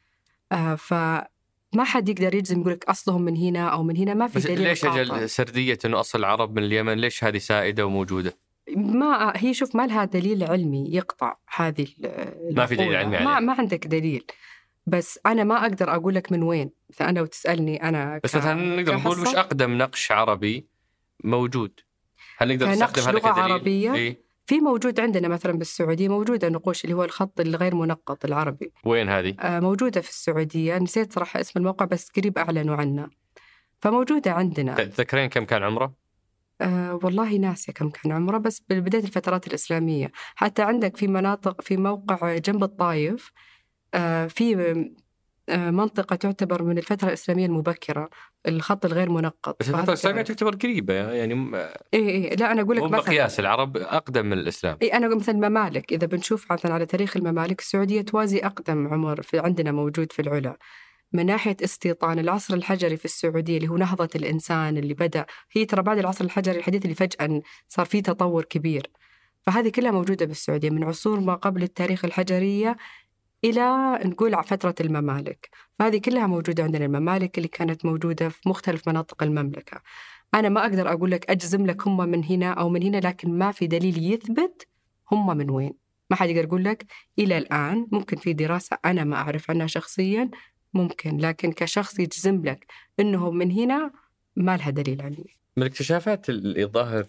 آه فما حد يقدر يجزم يقولك أصلهم من هنا أو من هنا، ما في دليل. ليش أجل سردية أنه أصل العرب من اليمن، ليش هذه سائدة وموجودة؟ ما هي شوف ما لها دليل علمي يقطع هذه. ما في دليل علمي عليه. ما, ما عندك دليل. بس أنا ما أقدر أقول لك من وين. فأنا وتسألني أنا بس مثلا نقدر نقول وش أقدم نقش عربي موجود؟ هل نقدر نستخدم هذا كدليل؟ عربية إيه؟ في موجود عندنا مثلا بالسعودية موجودة نقوش اللي هو الخط الغير منقط العربي. وين هذه؟ آه موجودة في السعودية، نسيت صراحة اسم الموقع بس قريب أعلنوا عنه، فموجودة عندنا. تذكرين كم كان عمره؟ آه والله ناسية كم كان عمره، بس بداية الفترات الإسلامية. حتى عندك في مناطق في موقع جنب الطايف آه في منطقة تعتبر من الفترة الإسلامية المبكرة، الخط الغير منقط. بس الفترة الإسلامية تعتبر قريبة يعني م... إيه إيه لا أنا أقول لك مثلا بقياس العرب أقدم من الإسلام. إيه أنا أقول مثلا الممالك، إذا بنشوف مثلا على تاريخ الممالك السعودية توازي أقدم عمر في عندنا موجود في العلا. من ناحية استيطان العصر الحجري في السعودية اللي هو نهضة الإنسان اللي بدأ، هي ترى بعد العصر الحجري الحديث اللي فجأة صار فيه تطور كبير، فهذه كلها موجودة بالسعودية من عصور ما قبل التاريخ الحجرية إلى نقول على فترة الممالك. فهذه كلها موجودة عندنا، الممالك اللي كانت موجودة في مختلف مناطق المملكة. أنا ما أقدر أقول لك أجزم لك هم من هنا أو من هنا، لكن ما في دليل يثبت هم من وين. ما حد يقدر يقول لك إلى الآن. ممكن في دراسة أنا ما أعرف عنها شخصيا ممكن، لكن كشخص يجزم لك إنهم من هنا ما لها دليل علمي. من الاكتشافات اللي ظاهر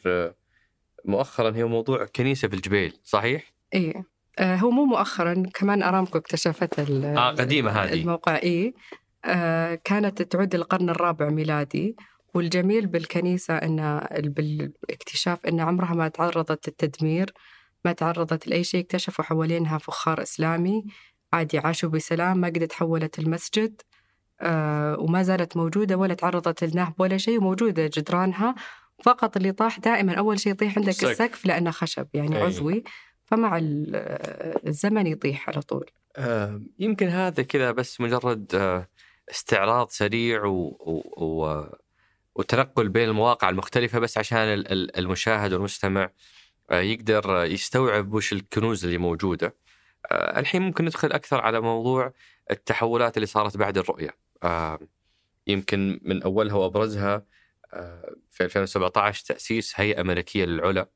مؤخرا هي موضوع كنيسة في الجبيل، صحيح؟ إيه آه هو مو مؤخرا، كمان أرامكو اكتشفت آه قديمة هذه الموقع. إيه آه كانت تعد القرن الرابع ميلادي. والجميل بالكنيسة إن بالاكتشاف إن عمرها ما تعرضت للتدمير، ما تعرضت لأي شيء. اكتشفوا حوالينها فخار إسلامي عادي، عاشوا بسلام، ما قد تحولت المسجد. آه وما زالت موجودة ولا تعرضت للنهب ولا شيء، وموجودة جدرانها. فقط اللي طاح دائما أول شيء يطيح عندك السقف. السقف لأنه خشب يعني أي. عضوي، فمع الزمن يطيح على طول. آه يمكن هذا كذا بس مجرد آه استعراض سريع و... و... و... وتنقل بين المواقع المختلفة، بس عشان المشاهد والمستمع يقدر يستوعب وش الكنوز اللي موجودة. الحين ممكن ندخل أكثر على موضوع التحولات اللي صارت بعد الرؤية. يمكن من أولها وأبرزها في ألفين وسبعة عشر تأسيس هيئة ملكية للعلا،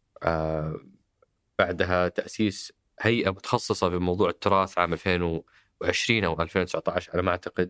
بعدها تأسيس هيئة متخصصة في موضوع التراث عام ألفين وعشرين أو ألفين وتسعة عشر على ما أعتقد،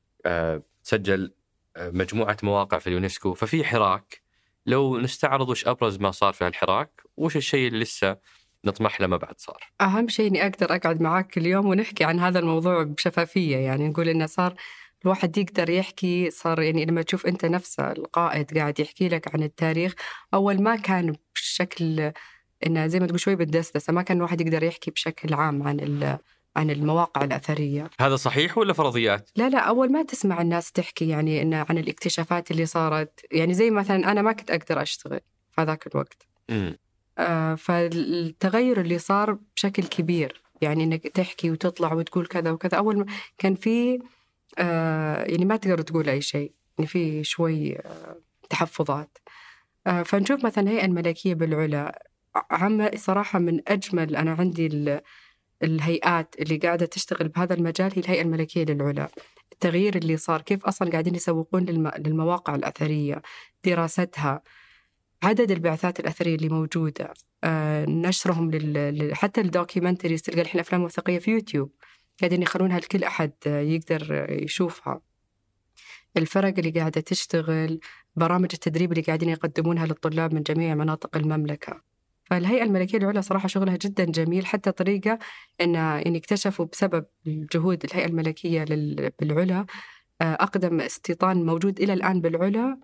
سجل مجموعة مواقع في اليونسكو. ففي حراك، لو نستعرض وش أبرز ما صار في هالحراك وش الشيء اللي لسه نطمح له ما بعد صار. أهم شيء إني أقدر أقعد معاك اليوم ونحكي عن هذا الموضوع بشفافية، يعني نقول إنه صار الواحد يقدر يحكي. صار يعني لما تشوف أنت نفسه القائد قاعد يحكي لك عن التاريخ، أول ما كان بشكل إنه زي ما تقول شوي بالدسدسة، ما كان الواحد يقدر يحكي بشكل عام عن ال عن المواقع الأثرية. هذا صحيح ولا فرضيات؟ لا لا، أول ما تسمع الناس تحكي يعني إنه عن الاكتشافات اللي صارت، يعني زي مثلا أنا ما كنت أقدر أشتغل في هذاك الوقت. امم آه فالتغير اللي صار بشكل كبير، يعني إنك تحكي وتطلع وتقول كذا وكذا. أول ما كان في آه يعني ما تقدر تقول أي شيء، يعني في شوي آه تحفظات. آه فنشوف مثلا هيئة الملكية بالعلا عامة صراحة من أجمل، أنا عندي الهيئات اللي قاعدة تشتغل بهذا المجال هي الهيئة الملكية للعلا. التغيير اللي صار، كيف أصلا قاعدين يسوقون للمواقع الأثرية، دراستها، عدد البعثات الأثرية اللي موجودة، آه، نشرهم لل... حتى الدوكيومنتريز، تلقى الحين أفلام وثائقية في يوتيوب قاعدين يخلونها لكل أحد يقدر يشوفها. الفرق اللي قاعدة تشتغل، برامج التدريب اللي قاعدين يقدمونها للطلاب من جميع مناطق المملكة. فالهيئة الملكية للعلا صراحة شغلها جدا جميل، حتى طريقة إن يعني اكتشفوا بسبب الجهود الهيئة الملكية بالعلا أقدم استيطان موجود إلى الآن بالعلا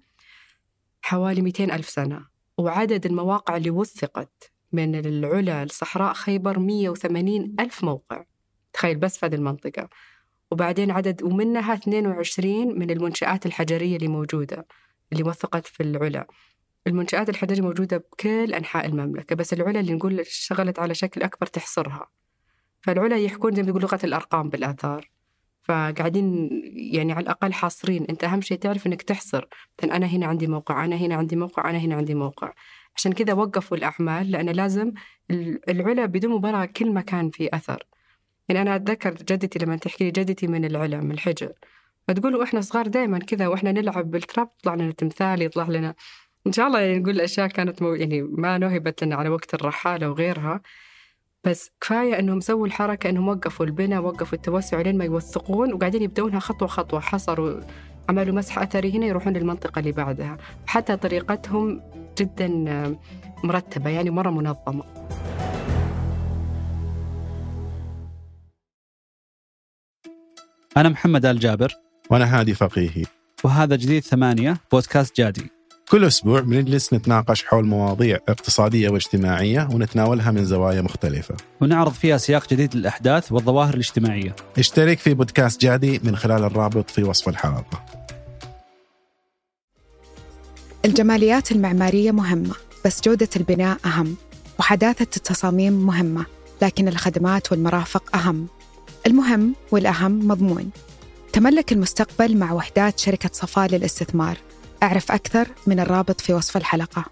حوالي مئتين ألف سنة، وعدد المواقع اللي وثقت من العلا لصحراء خيبر مئة وثمانين ألف موقع، تخيل بس في هذه المنطقة. وبعدين عدد ومنها اثنين وعشرين من المنشآت الحجرية اللي موجودة اللي وثقت في العلا. المنشآت الحجرية موجودة بكل أنحاء المملكة، بس العلا اللي نقول اشتغلت على شكل أكبر تحصرها. فالعلا يحكون زي ما يقول لغة الأرقام بالآثار، فقاعدين يعني على الأقل حاصرين. أنت أهم شيء تعرف أنك تحصر، أنا هنا عندي موقع، أنا هنا عندي موقع، أنا هنا عندي موقع. عشان كذا وقفوا الأعمال، لأن لازم العلا بدون مبالغة كل مكان فيه أثر. يعني أنا أتذكر جدتي لما تحكي لي، جدتي من العلا من الحجر، فتقولوا إحنا صغار دائما كذا وإحنا نلعب بالتراب يطلع لنا تمثال، يطلع لنا إن شاء الله. يعني نقول الأشياء كانت مو يعني ما نهبت لنا على وقت الرحالة وغيرها، بس كفاية أنهم سووا الحركة، أنهم وقفوا البناء، وقفوا التوسع لين ما يوثقون، وقاعدين يبدأونها خطوة خطوة. حصروا، عملوا مسح أثري هنا، يروحون للمنطقة اللي بعدها. حتى طريقتهم جدا مرتبة، يعني مرة منظمة. أنا محمد آل جابر، وأنا هادي فقيهي، وهذا جديد ثمانية بودكاست جادي. كل أسبوع بنجلس نتناقش حول مواضيع اقتصادية واجتماعية، ونتناولها من زوايا مختلفة، ونعرض فيها سياق جديد للأحداث والظواهر الاجتماعية. اشترك في بودكاست جادي من خلال الرابط في وصف الحلقة. الجماليات المعمارية مهمة، بس جودة البناء أهم، وحداثة التصاميم مهمة، لكن الخدمات والمرافق أهم. المهم والأهم مضمون. تملك المستقبل مع وحدات شركة صفاء للاستثمار. أعرف أكثر من الرابط في وصف الحلقة.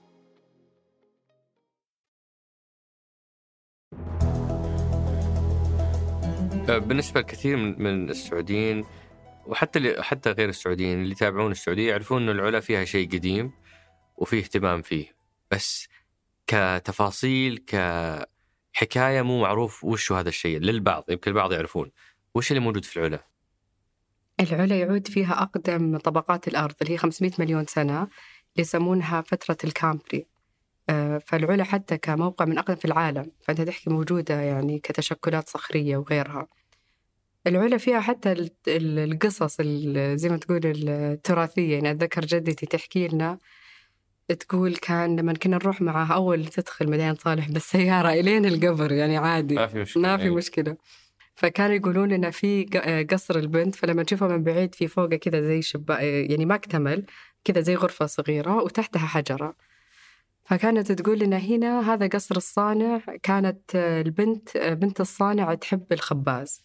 بالنسبة لكثير من السعوديين، وحتى حتى غير السعوديين اللي يتابعون السعودية، يعرفون أن العلا فيها شيء قديم وفيه اهتمام فيه، بس كتفاصيل كحكاية مو معروف وش هذا الشيء للبعض. يمكن البعض يعرفون وش اللي موجود في العلا. العلا يعود فيها أقدم طبقات الأرض اللي هي خمسمئة مليون سنة، يسمونها فترة الكامبري. فالعلا حتى كموقع من أقدم في العالم، فأنت تحكي موجودة يعني كتشكلات صخرية وغيرها. العلا فيها حتى القصص زي ما تقول التراثية. يعني أتذكر جدتي تحكي لنا، تقول كان لما كنا نروح معها أول تدخل مدينة صالح بالسيارة إلين القبر، يعني عادي ما في مشكلة, ما في مشكلة. فكانوا يقولون لنا في قصر البنت، فلما نشوفه من بعيد في فوقه كذا زي شباك، يعني ما اكتمل كذا زي غرفة صغيرة وتحتها حجرة. فكانت تقول لنا هنا هذا قصر الصانع، كانت البنت بنت الصانع تحب الخباز،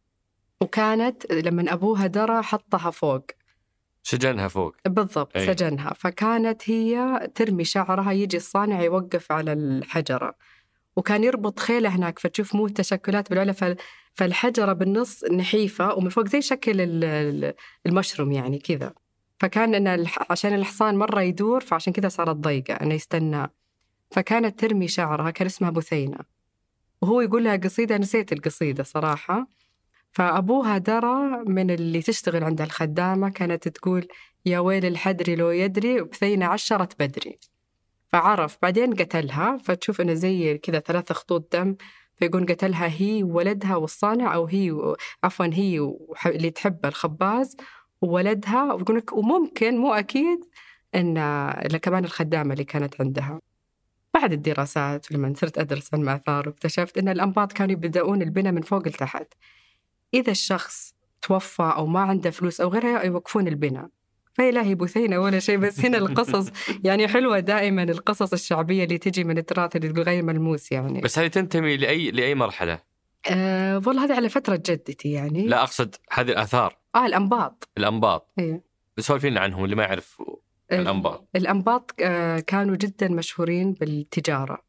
وكانت لما أبوها درى حطها فوق، سجنها فوق بالضبط. أي. سجنها. فكانت هي ترمي شعرها، يجي الصانع يوقف على الحجرة، وكان يربط خيله هناك، فتشوف مو تشكلات بالعلا، فالحجرة بالنص نحيفة ومن فوق زي شكل المشروم يعني كذا. فكان إن عشان الحصان مرة يدور، فعشان كذا صارت ضيقة أنه يستنى. فكانت ترمي شعرها، كان اسمها بثينة، وهو يقول لها قصيدة، نسيت القصيدة صراحة. فأبوها درى من اللي تشتغل عند الخدامة، كانت تقول يا ويل الحدري لو يدري بثينة عشرت بدري. فعرف بعدين قتلها، فتشوف إنه زي كذا ثلاثة خطوط دم، فيقول قتلها هي وولدها والصانع، أو هي عفوا هي اللي تحب الخباز وولدها، ويقولك وممكن مو أكيد إن كمان الخدامة اللي كانت عندها. بعد الدراسات لما صرت أدرس علم آثار، واكتشفت إن الأنباط كانوا يبدأون البناء من فوق لتحت. إذا الشخص توفى أو ما عنده فلوس أو غيرها يوقفون البناء. فإلهي بثينة ولا شيء. بس هنا القصص يعني حلوة دائما، القصص الشعبية اللي تجي من التراث اللي غير ملموس يعني. بس هذه تنتمي لأي لأي مرحلة؟ أه والله هذه على فترة جدتي يعني. لا أقصد هذه الآثار. آه الأنباط. الأنباط. إيه. بسولفين عنهم اللي ما يعرف الأنباط. الأنباط آه كانوا جدا مشهورين بالتجارة،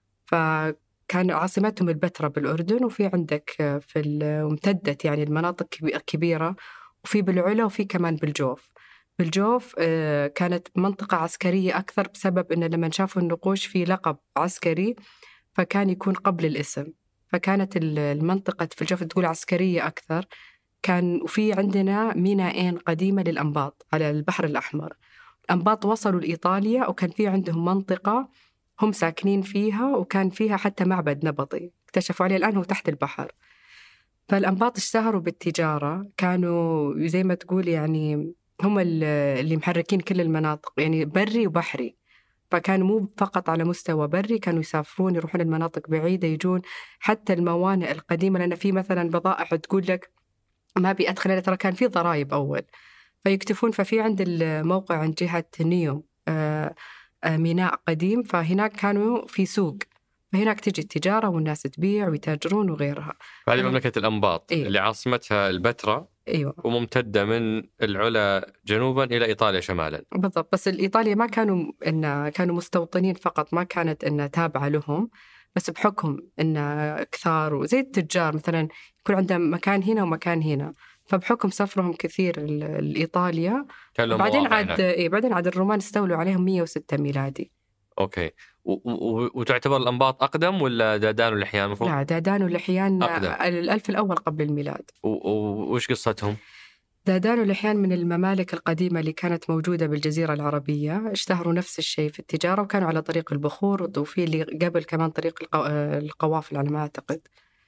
فكان عاصمتهم البتراء بالأردن، وفي عندك في امتدت يعني المناطق كبيرة، وفي بالعلا وفي كمان بالجوف. بالجوف آه كانت منطقة عسكرية أكثر، بسبب إن لما شافوا النقوش في لقب عسكري فكان يكون قبل الاسم، فكانت المنطقة في الجوف تقول عسكرية أكثر. كان وفي عندنا ميناءين قديمة للأنباط على البحر الأحمر. الأنباط وصلوا لإيطاليا، وكان في عندهم منطقة هم ساكنين فيها، وكان فيها حتى معبد نبطي اكتشفوا عليه الآن هو تحت البحر. فالأنباط اشتهروا بالتجارة، كانوا زي ما تقول يعني هم اللي محركين كل المناطق، يعني بري وبحري. فكانوا مو فقط على مستوى بري، كانوا يسافرون يروحون المناطق بعيدة، يجون حتى الموانئ القديمة، لأن في مثلا بضائع تقول لك ما بيأدخل، ترى كان في ضرائب أول، فيكتفون. ففي عند الموقع عند جهة نيوم آآ آآ ميناء قديم، فهناك كانوا في سوق، فهناك تجي التجارة والناس تبيع ويتاجرون وغيرها. هذه مملكة الأنباط. إيه؟ اللي عاصمتها البتراء. أيوة. وممتدة من العلا جنوبا إلى إيطاليا شمالا. بالضبط. بس الإيطاليا ما كانوا إن كانوا مستوطنين فقط، ما كانت إن تابعة لهم، بس بحكم إن كثار وزي التجار مثلا يكون عندهم مكان هنا ومكان هنا، فبحكم سفرهم كثير لإيطاليا بعدين عاد إيه بعدين عاد الرومان استولوا عليهم مية وستة ميلادي. أوكي. وتعتبر الأنباط أقدم ولا دادان واللحيان مفروض؟ لا دادان واللحيان الألف الأول قبل الميلاد. وش قصتهم؟ دادان واللحيان من الممالك القديمة اللي كانت موجودة بالجزيرة العربية، اشتهروا نفس الشيء في التجارة، وكانوا على طريق البخور، وفي اللي قبل كمان طريق القوافل على ما أعتقد.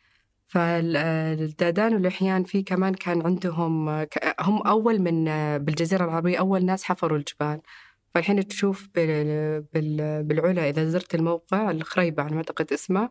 فالدادان واللحيان في كمان كان عندهم، هم أول من بالجزيرة العربية أول ناس حفروا الجبال. فالحين تشوف بالعلا إذا زرت الموقع الخريبة على ما أعتقد اسمه،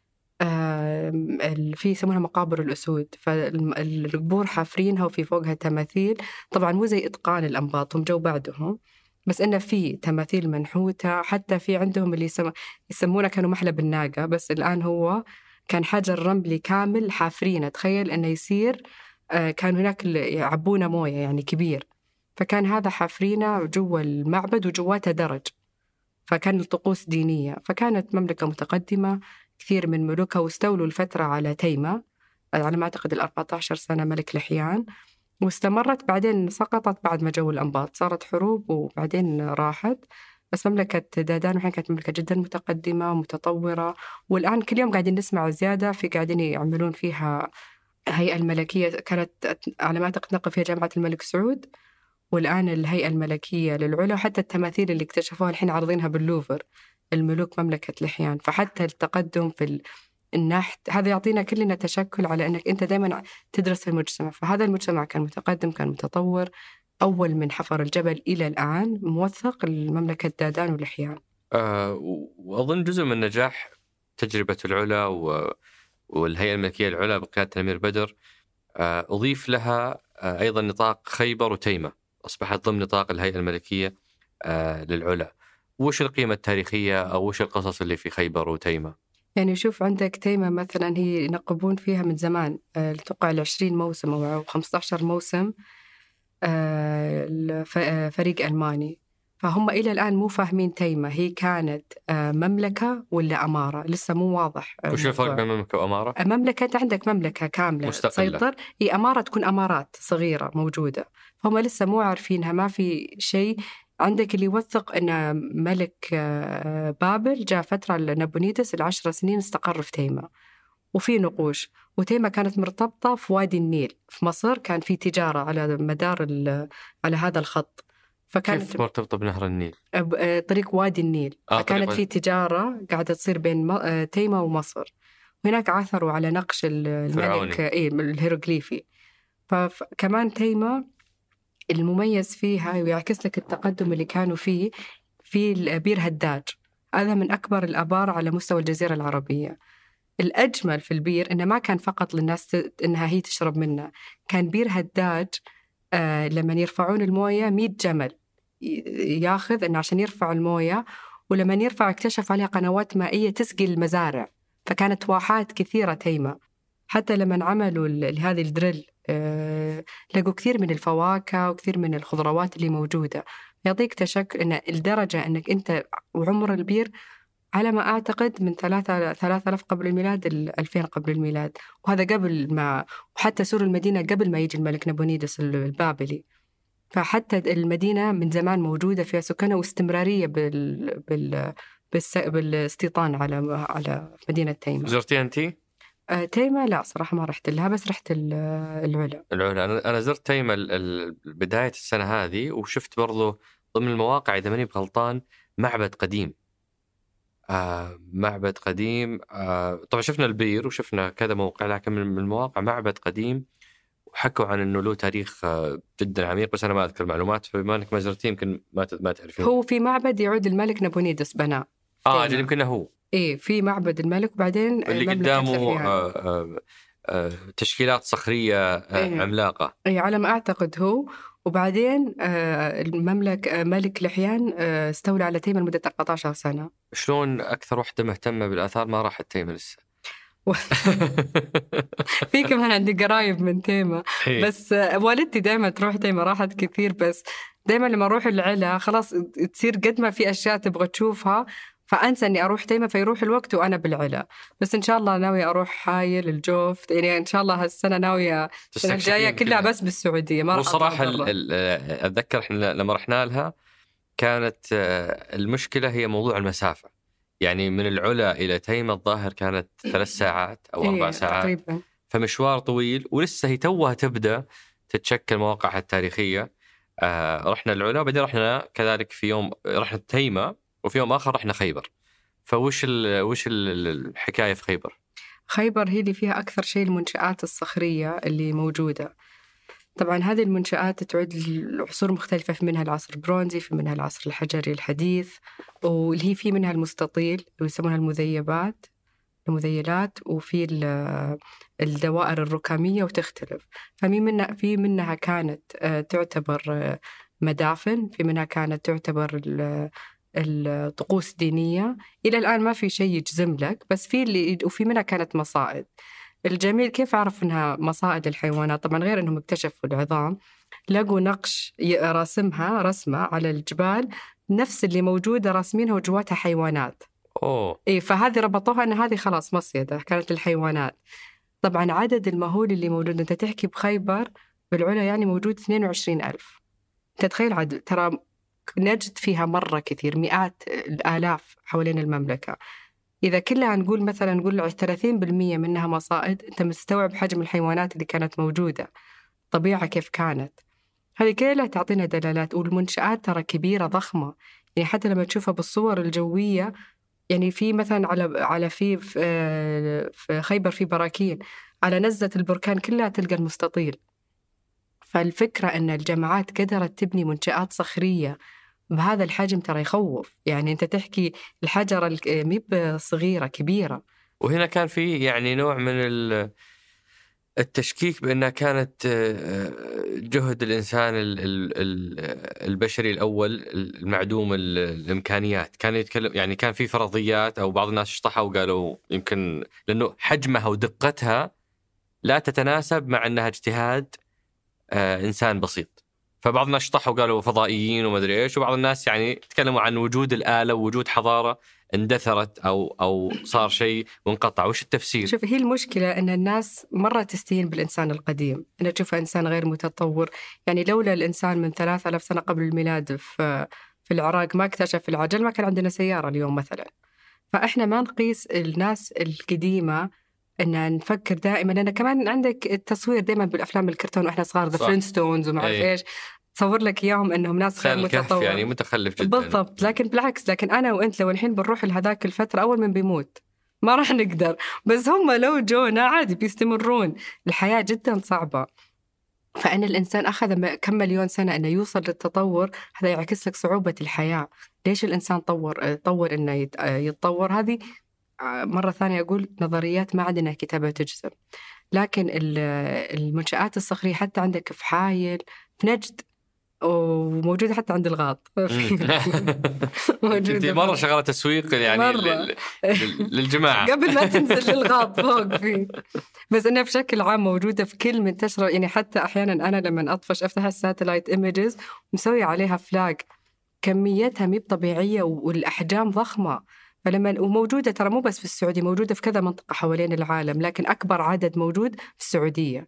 في يسمونها مقابر الأسود، فالقبور حافرينها وفي فوقها تماثيل. طبعا مو زي إتقان الأنباط، هم جو بعدهم، بس إنه في تماثيل منحوتة. حتى في عندهم اللي يسم... يسمونه كانوا محلب الناقة، بس الآن هو كان حجر رملي كامل حافرينه. تخيل إنه يصير كان هناك يعبونه موية يعني كبير، فكان هذا حافرينه جوا المعبد وجواته درج، فكان الطقوس دينية. فكانت مملكة متقدمة، كثير من ملوكها، واستولوا الفترة على تيمة على ما أعتقد الأربعة عشر سنة ملك لحيان، واستمرت بعدين سقطت بعد ما جو الأنباط، صارت حروب وبعدين راحت. بس مملكة دادان وحين كانت مملكة جدا متقدمة ومتطورة، والآن كل يوم قاعدين نسمع زيادة في قاعدين يعملون فيها هيئة الملكية، كانت على ما أعتقد نقل فيها جامعة الملك سعود، والآن الهيئة الملكية للعلا، وحتى التماثيل اللي اكتشفوها الحين عارضينها باللوفر الملوك مملكة لحيان. فحتى التقدم في النحت هذا يعطينا كلنا تشكل على أنك أنت دائما تدرس المجتمع. فهذا المجتمع كان متقدم، كان متطور، أول من حفر الجبل إلى الآن موثق المملكة دادان ولحيان. أه وأظن جزء من نجاح تجربة العلا و... والهيئة الملكية العليا بقيادة الأمير بدر أضيف لها أيضا نطاق خيبر وتيمة، أصبحت ضمن نطاق الهيئة الملكية للعلا. وش القيمة التاريخية أو وش القصص اللي في خيبر وتيمة؟ يعني شوف، عندك تيمة مثلا هي ينقبون فيها من زمان، توقع العشرين موسم أو خمسة عشر موسم، فريق ألماني. فهم إلى الآن مو فاهمين تيمة هي كانت مملكة ولا أمارة، لسه مو واضح. وش الفرق بين مملكة وأمارة؟ مملكة أنت عندك مملكة كاملة تسيطر، هي أمارة تكون أمارات صغيرة موجودة، فهم لسه مو عارفينها، ما في شيء. عندك اللي يوثق أن ملك بابل جاء فترة لنبونيدس العشر سنين استقر في تيمة، وفي نقوش. وتيمة كانت مرتبطة في وادي النيل في مصر، كان في تجارة على مدار على هذا الخط. فكانت كيف مرتبطة بنهر النيل؟ طريق وادي النيل. آه كانت في تجارة قاعدة تصير بين تيمة ومصر. هناك عثروا على نقش الملك إيه الهيروغليفي. فكمان تيمة المميز فيها ويعكس لك التقدم اللي كانوا فيه في بير هداج. هذا من أكبر الآبار على مستوى الجزيرة العربية. الأجمل في البير إنه ما كان فقط للناس ت... إنها هي تشرب منه، كان بير هداج آه لما يرفعون الموية مئة جمل ياخذ إنه عشان يرفع الموية، ولما يرفع اكتشف عليها قنوات مائية تسقي المزارع، فكانت واحات كثيرة تيمة. حتى لما عملوا هذه الدريل آه لقوا كثير من الفواكه وكثير من الخضروات اللي موجودة، يعطيك تشك إن الدرجة إنك أنت وعمر البير على ما أعتقد من ثلاثة ثلاثة آلاف قبل الميلاد الألفين قبل الميلاد، وهذا قبل ما وحتى سور المدينة قبل ما يجي الملك نبونيدس البابلي. فحتى المدينة من زمان موجودة فيها سكانها واستمرارية بال بال بالس... بالاستيطان على على مدينة تيمة. زرتي أنتي؟ آه تيمة لا صراحة ما رحت لها، بس رحت العلا. العلا أنا أنا زرت تيمة بداية السنة هذه، وشفت برضو ضمن المواقع إذا ماني بغلطان معبد قديم. آه معبد قديم. آه طبعا شفنا البير وشفنا كذا موقع، لكن من المواقع معبد قديم، وحكوا عن انه له تاريخ آه جدا عميق، بس انا ما اذكر معلومات، فبما انك ما زرتيه يمكن ما ما تعرفين. هو في معبد يعود الملك نبونيدس بناه. اه اجل يمكن هو. ايه في معبد الملك، وبعدين اللي قدامه آه آه آه تشكيلات صخريه آه إيه. عملاقه. اي على ما اعتقد هو. وبعدين المملك ملك لحيان استولى على تيمة لمدة أربعة عشر سنة. شلون أكثر وحدة مهتمة بالآثار ما راحت تيمة لسه؟ في كمان عندي قرايب من تيمة، بس والدتي دائما تروح تيمة، راحت كثير، بس دائما لما أروح العلا خلاص تصير قد ما في أشياء تبغى تشوفها فأنسى أني أروح تيمة، فيروح الوقت وأنا بالعلا. بس إن شاء الله ناوية أروح حايل الجوف، يعني إن شاء الله هالسنة ناوية السنة الجاية كلها بس بالسعودية. ما وصراحة أتذكر إحنا لما رحنا لها كانت المشكلة هي موضوع المسافة، يعني من العلا إلى تيمة الظاهر كانت ثلاث ساعات أو أربع ساعات تقريبا، فمشوار طويل، ولسه هي توها تبدأ تتشكل مواقعها التاريخية. آه رحنا العلا، وبعدين رحنا كذلك في يوم رحنا تيمة، وفي يوم آخر رحنا خيبر. فوش ال وش ال الحكاية في خيبر؟ خيبر هي اللي فيها أكثر شيء المنشآت الصخرية اللي موجودة. طبعا هذه المنشآت تعود لعصور مختلفة، في منها العصر البرونزي، في منها العصر الحجري الحديث، واللي هي في منها المستطيل ويسمونها المذيبات المذيلات، وفي الدوائر الركامية وتختلف. فمي منها في منها كانت تعتبر مدافن، في منها كانت تعتبر الطقوس دينية. إلى الآن ما في شيء يجزم لك، بس في اللي وفي منها كانت مصائد. الجميل كيف عرف إنها مصائد الحيوانات؟ طبعا غير إنهم اكتشفوا العظام، لقوا نقش راسمها رسمة على الجبال نفس اللي موجودة راسمينها وجواتها حيوانات. أوه. إيه فهذه ربطوها إن هذه خلاص مصيدة كانت الحيوانات. طبعا عدد المهول اللي موجود، أنت تحكي بخيبر بالعلا يعني موجود اثنين وعشرين ألف. تتخيل عدد، ترى نجد فيها مرة كثير، مئات الآلاف حوالين المملكة. إذا كلها نقول مثلا نقول ثلاثين بالمئة منها مصائد، أنت مستوعب حجم الحيوانات اللي كانت موجودة، طبيعة كيف كانت. هذه كلها تعطينا دلالات. والمنشآت ترى كبيرة ضخمة، يعني حتى لما تشوفها بالصور الجوية، يعني في مثلا على على في في خيبر في براكين، على نزة البركان كلها تلقى المستطيل. فالفكرة أن الجامعات قدرت تبني منشآت صخرية بهذا الحجم ترى يخوف. يعني أنت تحكي الحجرة ميب صغيرة كبيرة، وهنا كان في يعني نوع من التشكيك بأنها كانت جهد الإنسان البشري الأول المعدوم الإمكانيات. كان يتكلم يعني كان في فرضيات، أو بعض الناس شطحوا وقالوا يمكن لأنه حجمها ودقتها لا تتناسب مع أنها اجتهاد إنسان بسيط. فبعض الناس شطحوا وقالوا فضائيين وما أدري إيش، وبعض الناس يعني تكلموا عن وجود الآلة ووجود حضارة اندثرت أو أو صار شيء منقطع. وش التفسير؟ شوف، هي المشكلة أن الناس مرة تستهين بالإنسان القديم، أن تشوفه إنسان غير متطور. يعني لولا الإنسان من ثلاثة آلاف سنة قبل الميلاد في في العراق ما اكتشف العجل، ما كان عندنا سيارة اليوم مثلا. فإحنا ما نقيس الناس القديمة أن نفكر دائما، لأن كمان عندك التصوير دائما بالأفلام الكرتون وإحنا صغار، ذا فلينستونز وما أعرف إيش، تصور لك إياهم أنهم ناس غير متطور، يعني متخلف جدا. بالضبط. لكن بالعكس، لكن أنا وأنت لو الحين بنروح لهذاك الفترة أول من بيموت ما راح نقدر، بس هم لو جونا عادي بيستمرون. الحياة جدا صعبة. فأن الإنسان أخذ كم مليون سنة أنه يوصل للتطور، هذا يعكس لك صعوبة الحياة. ليش الإنسان طور طور أنه يتطور؟ هذه مرة ثانية أقول نظريات ما عندنا كتابة تجزم. لكن المنشآت الصخرية حتى عندك في حايل في نجد، وموجودة حتى عند الغاط. موجودة مرة شغالة تسويق يعني لل... للجماعة قبل ما تنزل للغاط فوق فيه. بس إنها بشكل عام موجودة في كل منتشرة. يعني حتى أحيانا أنا لما أطفش أفتح الساتلايت إيميجز ومسوي عليها فلاج، كميتها مي طبيعية والأحجام ضخمة. فلما وموجودة ترى مو بس في السعودية، موجودة في كذا منطقة حوالين العالم، لكن أكبر عدد موجود في السعودية.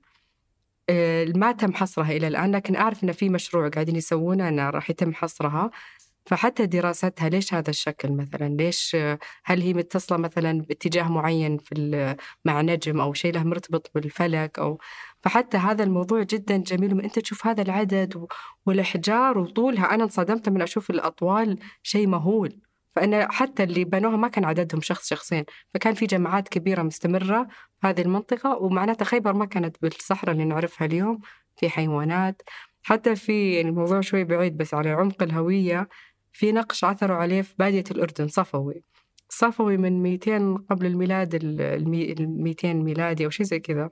ما تم حصرها إلى الآن، لكن أعرف أن في مشروع قاعدين يسوونه أنه راح يتم حصرها. فحتى دراستها ليش هذا الشكل مثلا، ليش هل هي متصلة مثلا باتجاه معين في مع نجم أو شيء له مرتبط بالفلك أو. فحتى هذا الموضوع جدا جميل، من أنت تشوف هذا العدد والأحجار وطولها. أنا انصدمت من أشوف الأطوال شيء مهول. فإن حتى اللي بنوها ما كان عددهم شخص شخصين، فكان في جماعات كبيرة مستمرة في هذه المنطقة. ومعناتها خيبر ما كانت بالصحراء اللي نعرفها اليوم، في حيوانات. حتى في يعني الموضوع شوي بعيد بس على عمق الهوية، في نقش عثروا عليه في بادية الأردن، صفوي صفوي من مئتين قبل الميلاد، المئتين ميلادي أو شيء زي كذا.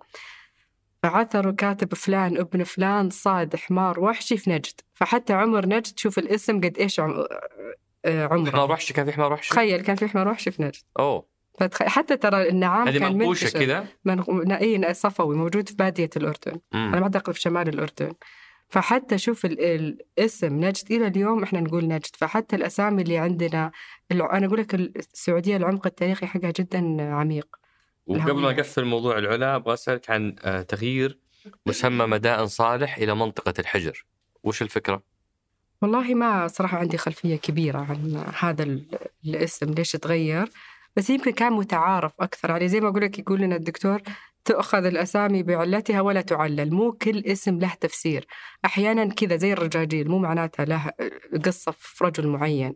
فعثروا كاتب فلان ابن فلان صاد حمار وحشي في نجد. فحتى عمر نجد شوف الاسم قد إيش عم... عمره. حمار وحشي، كان في حمار وحشي. تخيل كان في حمار وحشي في نجد. أوه. فتخ... حتى ترى النعام كان منقوشة كذا. من... إيه صفوي موجود في بادية الأردن. مم. أنا ما أعتقد في شمال الأردن. فحتى شوف ال... الاسم نجد إلى اليوم إحنا نقول نجد. فحتى الأسامي اللي عندنا الع... أنا أقول لك السعودية العمق التاريخي حقها جدا عميق. وقبل ما أقفل موضوع العلا أبغى أسألك عن تغيير مسمى مدائن صالح إلى منطقة الحجر. وش الفكرة؟ والله ما صراحة عندي خلفية كبيرة عن هذا الاسم ليش تغير، بس يمكن كان متعارف أكثر. يعني زي ما أقول لك يقول لنا الدكتور تأخذ الأسامي بعلتها ولا تعلل. مو كل اسم له تفسير. أحيانا كذا زي الرجاجيل مو معناتها له قصة في رجل معين.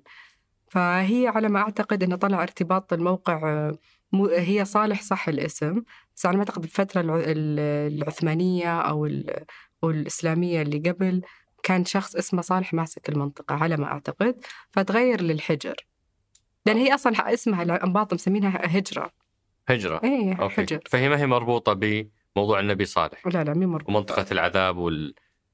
فهي على ما أعتقد أنه طلع ارتباط الموقع. هي صالح صح الاسم، بس على ما أعتقد بالفترة العثمانية أو الإسلامية اللي قبل كان شخص اسمه صالح ماسك المنطقة على ما أعتقد، فتغير للحجر. لأن هي أصلا اسمها الأنباط مسمينها هجرة. هجرة. إيه حجر. فهي ما هي مربوطة بموضوع النبي صالح. لا لا مي مربوطة. ومنطقة العذاب وال.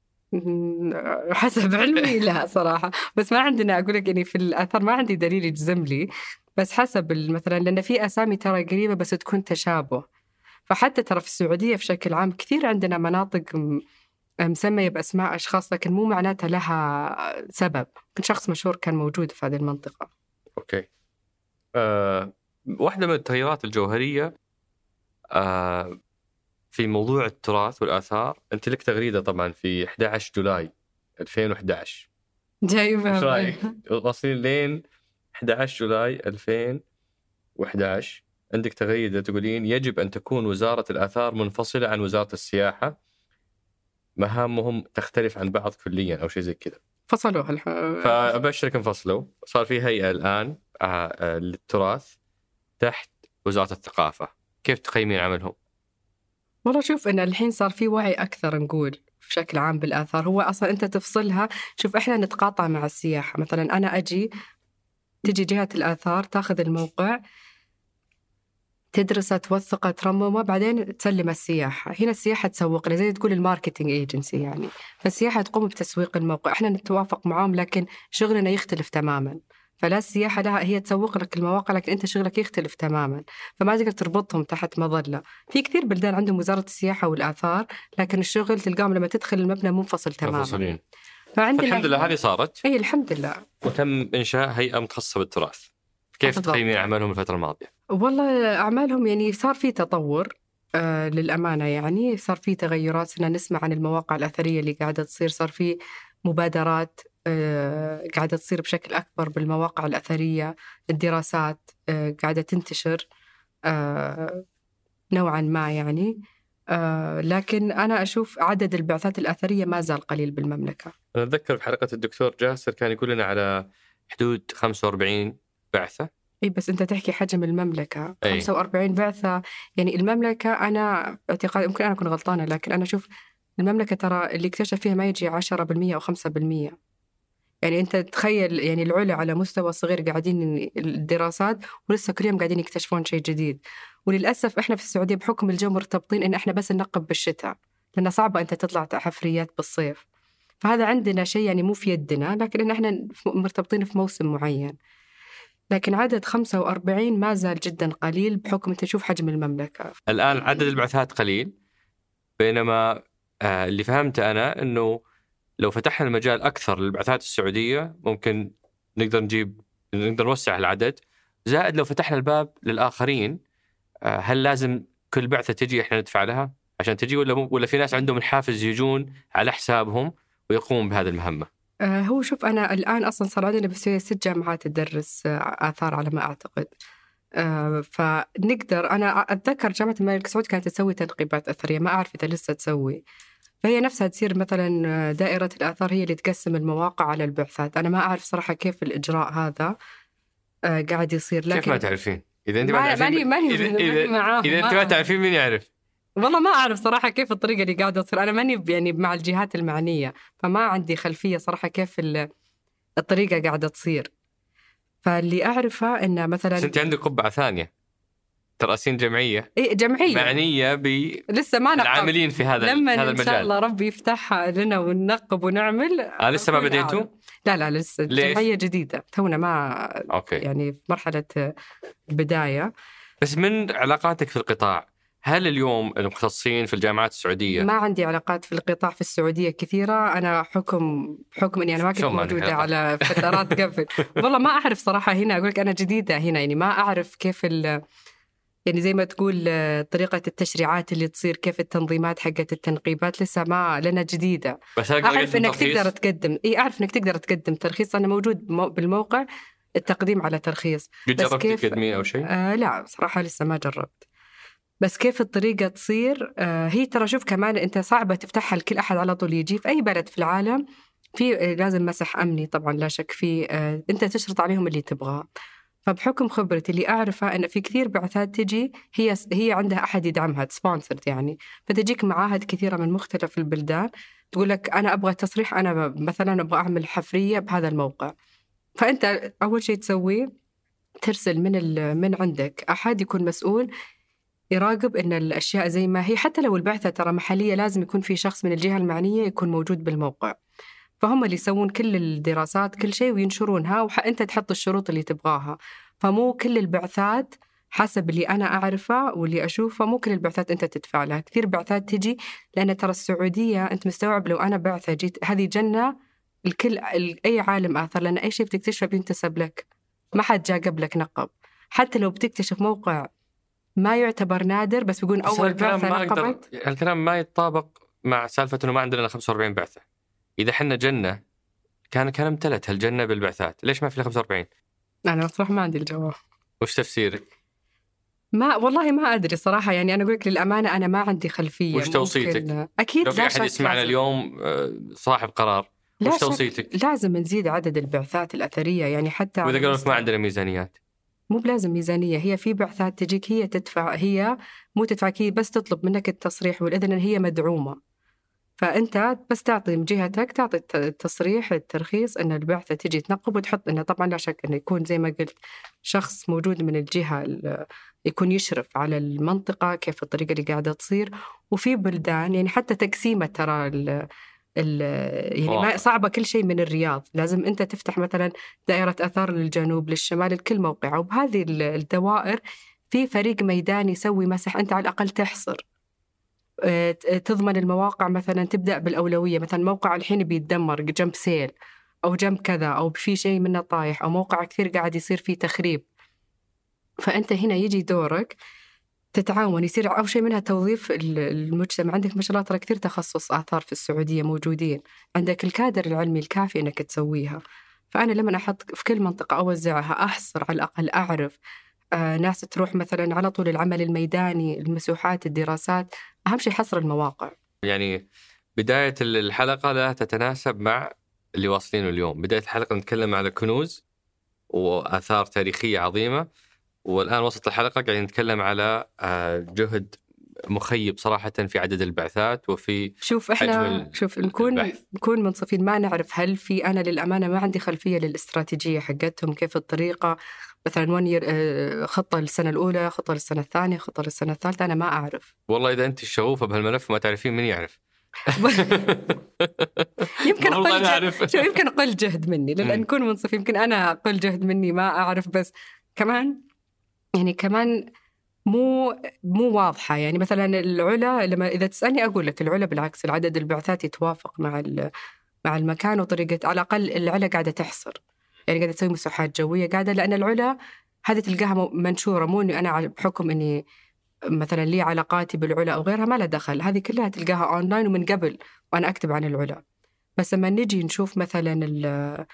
حسب علمي لا صراحة، بس ما عندنا أقول لك يعني في الأثر ما عندي دليل يجزم لي، بس حسب مثلا لأن في أسامي ترى قريبة بس تكون تشابه. فحتى ترى في السعودية بشكل عام كثير عندنا مناطق مسمية بأسماء أشخاص، لكن مو معناتها لها سبب. كان شخص مشهور كان موجود في هذه المنطقة. أوكي. أه، واحدة من التغييرات الجوهرية أه في موضوع التراث والآثار، أنت لك تغريدة طبعا في أحد عشر جولاي ألفين وأحد عشر. جايبها. إيش رأيك؟ واصلين لين أحد عشر جولاي ألفين وأحد عشر. عندك تغريدة تقولين يجب أن تكون وزارة الآثار منفصلة عن وزارة السياحة، مهامهم تختلف عن بعض كليا أو شيء زي كذا. فصلوها الح... فأبشرك انفصلوا. صار في هيئة الآن للتراث تحت وزارة الثقافة. كيف تقيمين عملهم؟ والله شوف إن الحين صار في وعي أكثر نقول بشكل عام بالآثار. هو أصلا أنت تفصلها. شوف إحنا نتقاطع مع السياحة. مثلا أنا أجي تجي جهة الآثار تأخذ الموقع تدرسه توثقه ترممه بعدين تسلم السياحة. هنا السياحة تسوق له زي تقول الماركتينج ايجنسي يعني، فالسياحة تقوم بتسويق الموقع، احنا نتوافق معهم لكن شغلنا يختلف تماما. فلا السياحة لها هي تسوق لك المواقع لكن أنت شغلك يختلف تماما، فما تقدر تربطهم تحت مظلة. في كثير بلدان عندهم وزارة السياحة والآثار لكن الشغل تلقاهم لما تدخل المبنى منفصل تماما. منفصلين. فعندنا الحمد لله هذه صارت. اي الحمد لله. وتم إنشاء هيئة متخصصة بالتراث. كيف تقيمين أعمالهم الفترة الماضية؟ والله أعمالهم يعني صار في تطور آه للأمانة، يعني صار في تغيرات. صرنا نسمع عن المواقع الأثرية اللي قاعدة تصير، صار في مبادرات آه قاعدة تصير بشكل أكبر بالمواقع الأثرية، الدراسات آه قاعدة تنتشر آه نوعا ما يعني. آه لكن أنا أشوف عدد البعثات الأثرية ما زال قليل بالمملكة. أنا أتذكر في حلقة الدكتور جاسر كان يقول لنا على حدود خمسة وأربعين بعثة. إيه بس أنت تحكي حجم المملكة. أي. خمسة وأربعين بعثة يعني المملكة، أنا اعتقاد يمكن أنا أكون غلطانة لكن أنا أشوف المملكة ترى اللي اكتشف فيها ما يجي عشرة بالمية أو خمسة بالمية. يعني أنت تخيل يعني العلا على مستوى صغير قاعدين الدراسات ولسه كل يوم قاعدين يكتشفون شيء جديد. وللأسف إحنا في السعودية بحكم الجو مرتبطين إن إحنا بس ننقب بالشتاء، لأن صعبة أنت تطلع حفريات بالصيف. فهذا عندنا شيء يعني مو في يدنا، لكن إن إحنا مرتبطين في موسم معين. لكن عدد خمسة وأربعين ما زال جدا قليل بحكم أنت تشوف حجم المملكة. الآن عدد البعثات قليل، بينما آه اللي فهمته أنا أنه لو فتحنا المجال أكثر للبعثات السعودية ممكن نقدر نجيب نقدر نوسع العدد. زائد لو فتحنا الباب للآخرين، آه هل لازم كل بعثة تجي إحنا ندفع لها عشان تجي، ولا ولا في ناس عندهم الحافز يجون على حسابهم ويقومون بهذه المهمة؟ آه هو شوف أنا الآن أصلا صار عندنا بالسعودية ست جامعات تدرس آه آثار على ما أعتقد. آه فنقدر أنا أتذكر جامعة الملك سعود كانت تسوي تنقيبات أثرية، ما أعرف إذا لسه تسوي. فهي نفسها تصير مثلا دائرة الآثار هي اللي تقسم المواقع على البعثات. أنا ما أعرف صراحة كيف الإجراء هذا آه قاعد يصير. لكن كيف ما تعرفين؟ إذا أنت ما ماني تعرفين ماني إذا, إذا, إذا, إذا أنت ما تعرفين مين يعرف؟ والله ما أعرف صراحة كيف الطريقة اللي قاعدة تصير. أنا ماني يعني مع الجهات المعنية، فما عندي خلفية صراحة كيف الطريقة قاعدة تصير. فاللي أعرفه إن مثلا بس أنت عندك قبعة ثانية، ترأسين جمعية إيه جمعية معنية ب لسه ما العاملين في هذا لما هذا إن المجال. شاء الله ربي يفتحها لنا وننقب ونعمل. آه لسه ما بديتوا؟ لا لا لسه جمعية جديدة تونا ما أوكي. يعني في مرحلة البداية. بس من علاقاتك في القطاع، هل اليوم المختصين في الجامعات السعودية؟ ما عندي علاقات في القطاع في السعودية كثيرة. أنا حكم حكم إني أنا ما كنت موجودة على فترات قبل. والله ما أعرف صراحة هنا، أقولك أنا جديدة هنا، يعني ما أعرف كيف ال يعني زي ما تقول طريقة التشريعات اللي تصير، كيف التنظيمات حقت التنقيبات لسه ما لنا جديدة. بس أعرف إنك تقدر تقدم إيه أعرف إنك تقدر تقدم ترخيص، أنا موجود بالموقع التقديم على ترخيص. بس كيف تقدمي أو شيء؟ آه لا صراحة لسه ما جربت. بس كيف الطريقة تصير آه هي ترى شوف كمان أنت صعبة تفتحها لكل أحد على طول يجي. في أي بلد في العالم في لازم مسح أمني طبعا لا شك فيه. آه أنت تشرط عليهم اللي تبغاه. فبحكم خبرتي اللي أعرفها أن في كثير بعثات تجي هي هي عندها أحد يدعمها سبونسرد يعني، فتجيك معاهد كثيرة من مختلف البلدان تقول لك أنا أبغى تصريح، أنا مثلا أبغى أعمل حفرية بهذا الموقع. فأنت أول شيء تسويه ترسل من من عندك أحد يكون مسؤول يراقب إن الأشياء زي ما هي. حتى لو البعثة ترى محلية لازم يكون في شخص من الجهة المعنية يكون موجود بالموقع، فهم اللي يسوون كل الدراسات كل شيء وينشرونها، وأنت تحط الشروط اللي تبغاها. فمو كل البعثات حسب اللي أنا أعرفه واللي أشوفه مو كل البعثات أنت تدفع لها. كثير بعثات تجي لأن ترى السعودية أنت مستوعب لو أنا بعثة جيت هذه جنة الكل أي عالم آثر، لأن أي شيء بتكتشفه بينتسب لك، ما حد جاء قبلك نقب. حتى لو بتكتشف موقع ما يعتبر نادر بس بيقول أول بعثة نقبت. الكلام ما يتطابق مع سالفة إنه ما عندنا خمسة وأربعين بعثة. إذا حنا جنة كان كان امتلت هالجنة بالبعثات، ليش ما في خمسة وأربعين؟ أنا صراحة ما عندي الجواب. وش تفسيرك؟ ما والله ما أدري صراحة، يعني أنا أقول لك للأمانة أنا ما عندي خلفية. وش توصيتك؟ أكيد لو في أحد يسمعنا اليوم صاحب قرار، وش توصيتك؟ لازم نزيد عدد البعثات الأثرية يعني. حتى وإذا قالوا ما عندنا ميزانيات، مو بلازم ميزانية، هي في بعثات تجيك هي تدفع، هي مو تدفعك، هي بس تطلب منك التصريح والإذن، هي مدعومة. فأنت بس تعطي من جهتك، تعطي التصريح الترخيص أن البعثة تجي تنقب، وتحط أنه طبعا لا شك أنه يكون زي ما قلت شخص موجود من الجهة يكون يشرف على المنطقة كيف الطريقة اللي قاعدة تصير. وفي بلدان يعني حتى تقسيمة ترى ال ال يعني ما صعبة كل شيء من الرياض، لازم أنت تفتح مثلا دائرة آثار للجنوب للشمال لكل موقع، وبهذه الدوائر في فريق ميداني يسوي مسح، أنت على الأقل تحصر تضمن المواقع، مثلا تبدأ بالأولوية، مثلا موقع الحين بيتدمر جنب سيل أو جنب كذا أو في شيء منه طايح أو موقع كثير قاعد يصير فيه تخريب. فأنت هنا يجي دورك تتعاون، يصير أول شيء منها توظيف المجتمع. عندك ما شاء الله ترى كثير تخصص آثار في السعودية موجودين، عندك الكادر العلمي الكافي أنك تسويها. فأنا لما أحط في كل منطقة أوزعها، أحصر على الأقل، أعرف آه ناس تروح مثلا على طول العمل الميداني، المسوحات، الدراسات. أهم شيء حصر المواقع. يعني بداية الحلقة لا تتناسب مع اللي واصلينه اليوم. بداية الحلقة نتكلم على كنوز وآثار تاريخية عظيمة، والآن وسط الحلقة قاعدين نتكلم على جهد مخيب صراحة في عدد البعثات وفي شوف إحنا شوف نكون نكون منصفين، ما نعرف هل في، أنا للأمانة ما عندي خلفية للاستراتيجية حقتهم، كيف الطريقة مثلا ونير خطة للسنة الأولى، خطة للسنة الثانية، خطة للسنة الثالثة. أنا ما أعرف والله. إذا أنت الشغوفة بهالملف ما تعرفين من يعرف. يمكن أقل جهد، شو يمكن أقل جهد مني، لأن نكون منصفين يمكن أنا أقل جهد مني ما أعرف. بس كمان يعني كمان مو مو واضحة. يعني مثلا العلا، لما إذا تسألني أقول لك العلا بالعكس العدد البعثات يتوافق مع مع المكان وطريقة، على الأقل العلا قاعدة تحصر، يعني قاعدة تسوي مساحات جوية قاعدة، لأن العلا هذه تلقاها منشورة، مو إني أنا بحكم إني مثلا لي علاقاتي بالعلا أو غيرها ما له دخل، هذه كلها تلقاها أونلاين ومن قبل وأنا أكتب عن العلا. بس لما نجي نشوف مثلا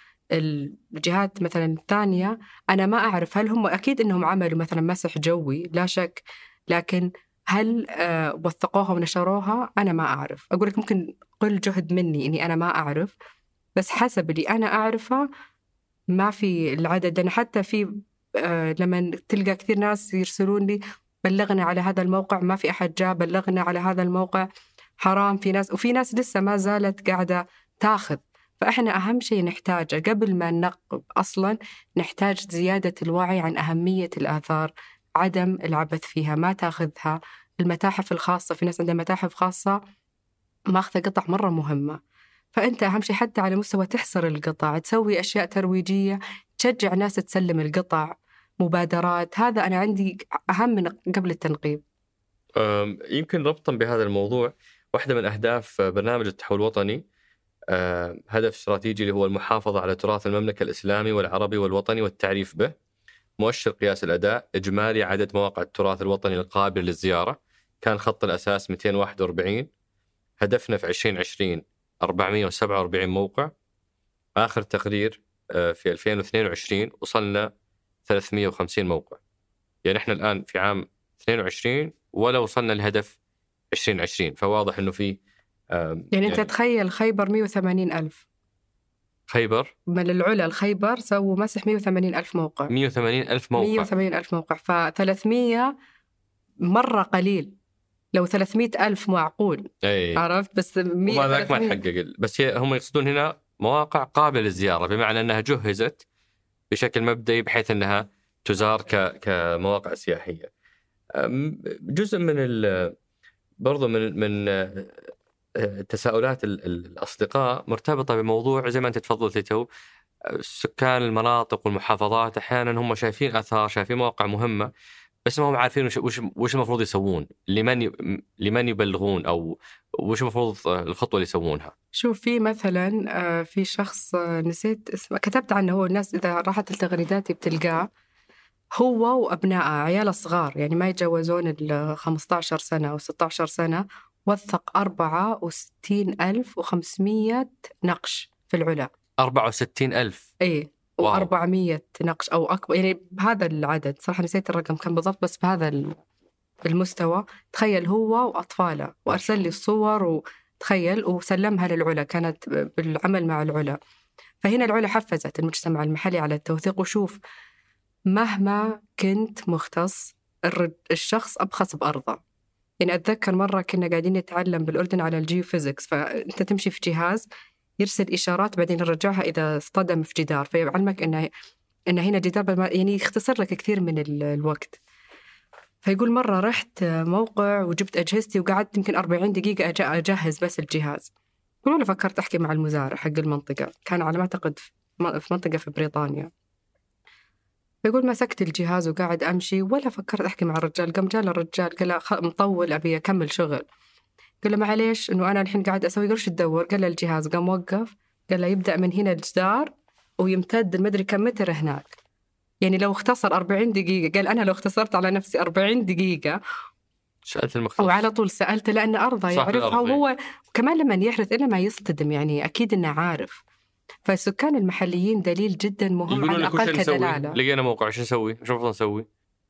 الجهات مثلا الثانية، أنا ما أعرف هل هم أكيد إنهم عملوا مثلا مسح جوي لا شك، لكن هل آه وثقوها ونشروها؟ أنا ما أعرف. أقول لك ممكن قل جهد مني إني أنا ما أعرف، بس حسب اللي أنا أعرفه ما في العدد. أنا حتى في آه لما تلقى كثير ناس يرسلون لي بلغنا على هذا الموقع ما في أحد جاء، بلغنا على هذا الموقع حرام، في ناس وفي ناس لسه ما زالت قاعدة تاخذ. فإحنا أهم شيء نحتاجه قبل ما ننقب أصلاً، نحتاج زيادة الوعي عن أهمية الآثار، عدم العبث فيها، ما تاخذها. المتاحف الخاصة، في ناس عندها متاحف خاصة ماخذة قطع مرة مهمة، فأنت أهم شيء حتى على مستوى تحصر القطع، تسوي أشياء ترويجية، تشجع ناس تسلم القطع، مبادرات. هذا أنا عندي أهم من قبل التنقيب. يمكن ربطاً بهذا الموضوع، واحدة من أهداف برنامج التحول الوطني أه هدف استراتيجي اللي هو المحافظة على تراث المملكة الإسلامي والعربي والوطني والتعريف به. مؤشر قياس الأداء إجمالي عدد مواقع التراث الوطني القابل للزيارة كان خط الأساس مئتين وواحد وأربعين، هدفنا في عشرين عشرين أربعمئة وسبعة وأربعين موقع، آخر تقرير أه في ألفين واثنين وعشرين وصلنا ثلاثمئة وخمسين موقع. يعني إحنا الآن في عام اثنين وعشرين ولا وصلنا لهدف عشرين عشرين، فواضح إنه في يعني, يعني أنت تخيل خيبر مئة وثمانين ألف، خيبر من العلا الخيبر سووا مسح مئة وثمانين ألف موقع، مئة وثمانين ألف موقع، مئة وثمانين ألف موقع، فثلاثمئة مرة قليل. لو ثلاثمئة ألف معقول أي. عرفت، بس مئة وما ذاك ما تحقق. بس هم يقصدون هنا مواقع قابلة للزيارة، بمعنى أنها جهزت بشكل مبدئي بحيث أنها تزار ك كمواقع سياحية. جزء من ال برضو من من تساؤلات الأصدقاء مرتبطة بموضوع زي ما أنت تفضلت تو، سكان المناطق والمحافظات أحيانا هم شايفين آثار، شايفين مواقع مهمة، بس ما هم عارفين وش وش وش المفروض يسوون، لمن لمن يبلغون أو وش المفروض الخطوة اللي يسوونها. شوف في مثلا في شخص نسيت اسمه كتبت عنه، هو الناس إذا راحت التغريدات بتلقاه، هو وأبنائه عيال صغار يعني ما يتجاوزون ال خمسة عشر سنة أو ستة عشر سنة، وثق أربعة وستين ألف وخمسمئة نقش في العلا. أربعة وستين ألف إيه، وأربعمئة نقش أو أكبر، يعني بهذا العدد صراحة نسيت الرقم كم بالضبط، بس بهذا المستوى. تخيل هو وأطفاله، وأرسل لي الصور وتخيل وسلمها للعلا، كانت بالعمل مع العلا. فهنا العلا حفزت المجتمع المحلي على التوثيق. وشوف مهما كنت مختص، الشخص أبخس بأرضه، يعني أتذكر مرة كنا قاعدين نتعلم بالأردن على الجيوفيزيكس، فأنت تمشي في جهاز يرسل إشارات بعدين يرجعها إذا اصطدم في جدار، فيعلمك إنه إن هنا جدار، يعني يختصر لك كثير من الوقت. فيقول مرة رحت موقع وجبت أجهزتي وقعدت يمكن أربعين دقيقة أجهز بس الجهاز. وأنا فكرت أحكي مع المزارع حق المنطقة، كان على ما أعتقد في منطقة في بريطانيا. فيقول مسكت الجهاز وقاعد أمشي ولا فكرت أحكي مع الرجال. قام جاء الرجال قال له مطول أبي أكمل شغل. قال له معليش إنه أنا الحين قاعد أسوي. قرش تدور؟ قال له الجهاز. قام وقف قال له يبدأ من هنا الجدار ويمتد المدري كم متر هناك. يعني لو اختصر أربعين دقيقة، قال أنا لو اختصرت على نفسي أربعين دقيقة. سألت المختص وعلى طول سألته لأن أرضى يعرفها، وهو كمان لما يحرث إلا ما يصطدم يعني أكيد إنه عارف. فالسكان المحليين دليل جدا مهم على الأقل كدلالة. لقينا موقع شو نسوي؟ شو المفروض نسوي؟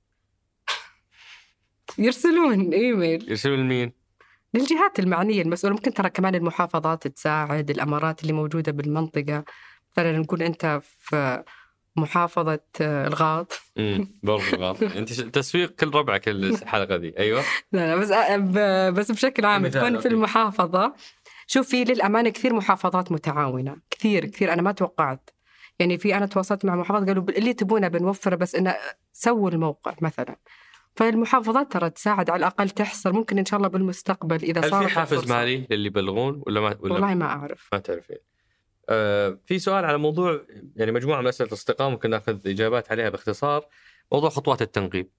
يرسلون إيميل. يرسلون لمين؟ للجهات المعنية المسؤولة. ممكن ترى كمان المحافظات تساعد، الأمارات اللي موجودة بالمنطقة. مثلا نقول أنت في محافظة الغاط. امم برضه الغاط. انت تسويق كل ربعك الحلقة دي. ايوه لا بس بس بشكل عام تكون في المحافظة. شوف في للأمانة كثير محافظات متعاونة، كثير كثير أنا ما توقعت. يعني في أنا تواصلت مع محافظة قالوا اللي تبونه بنوفره، بس إنه سووا الموقع مثلا. فالمحافظات ترى تساعد على الأقل تحصل. ممكن إن شاء الله بالمستقبل إذا صار في حافز فرصة. مالي للي يبلغون ولا ما ولا والله ما أعرف. ما تعرفين. آه في سؤال على موضوع يعني مجموعة من أسئلة الاصدقاء ممكن نأخذ إجابات عليها باختصار. موضوع خطوات التنقيب.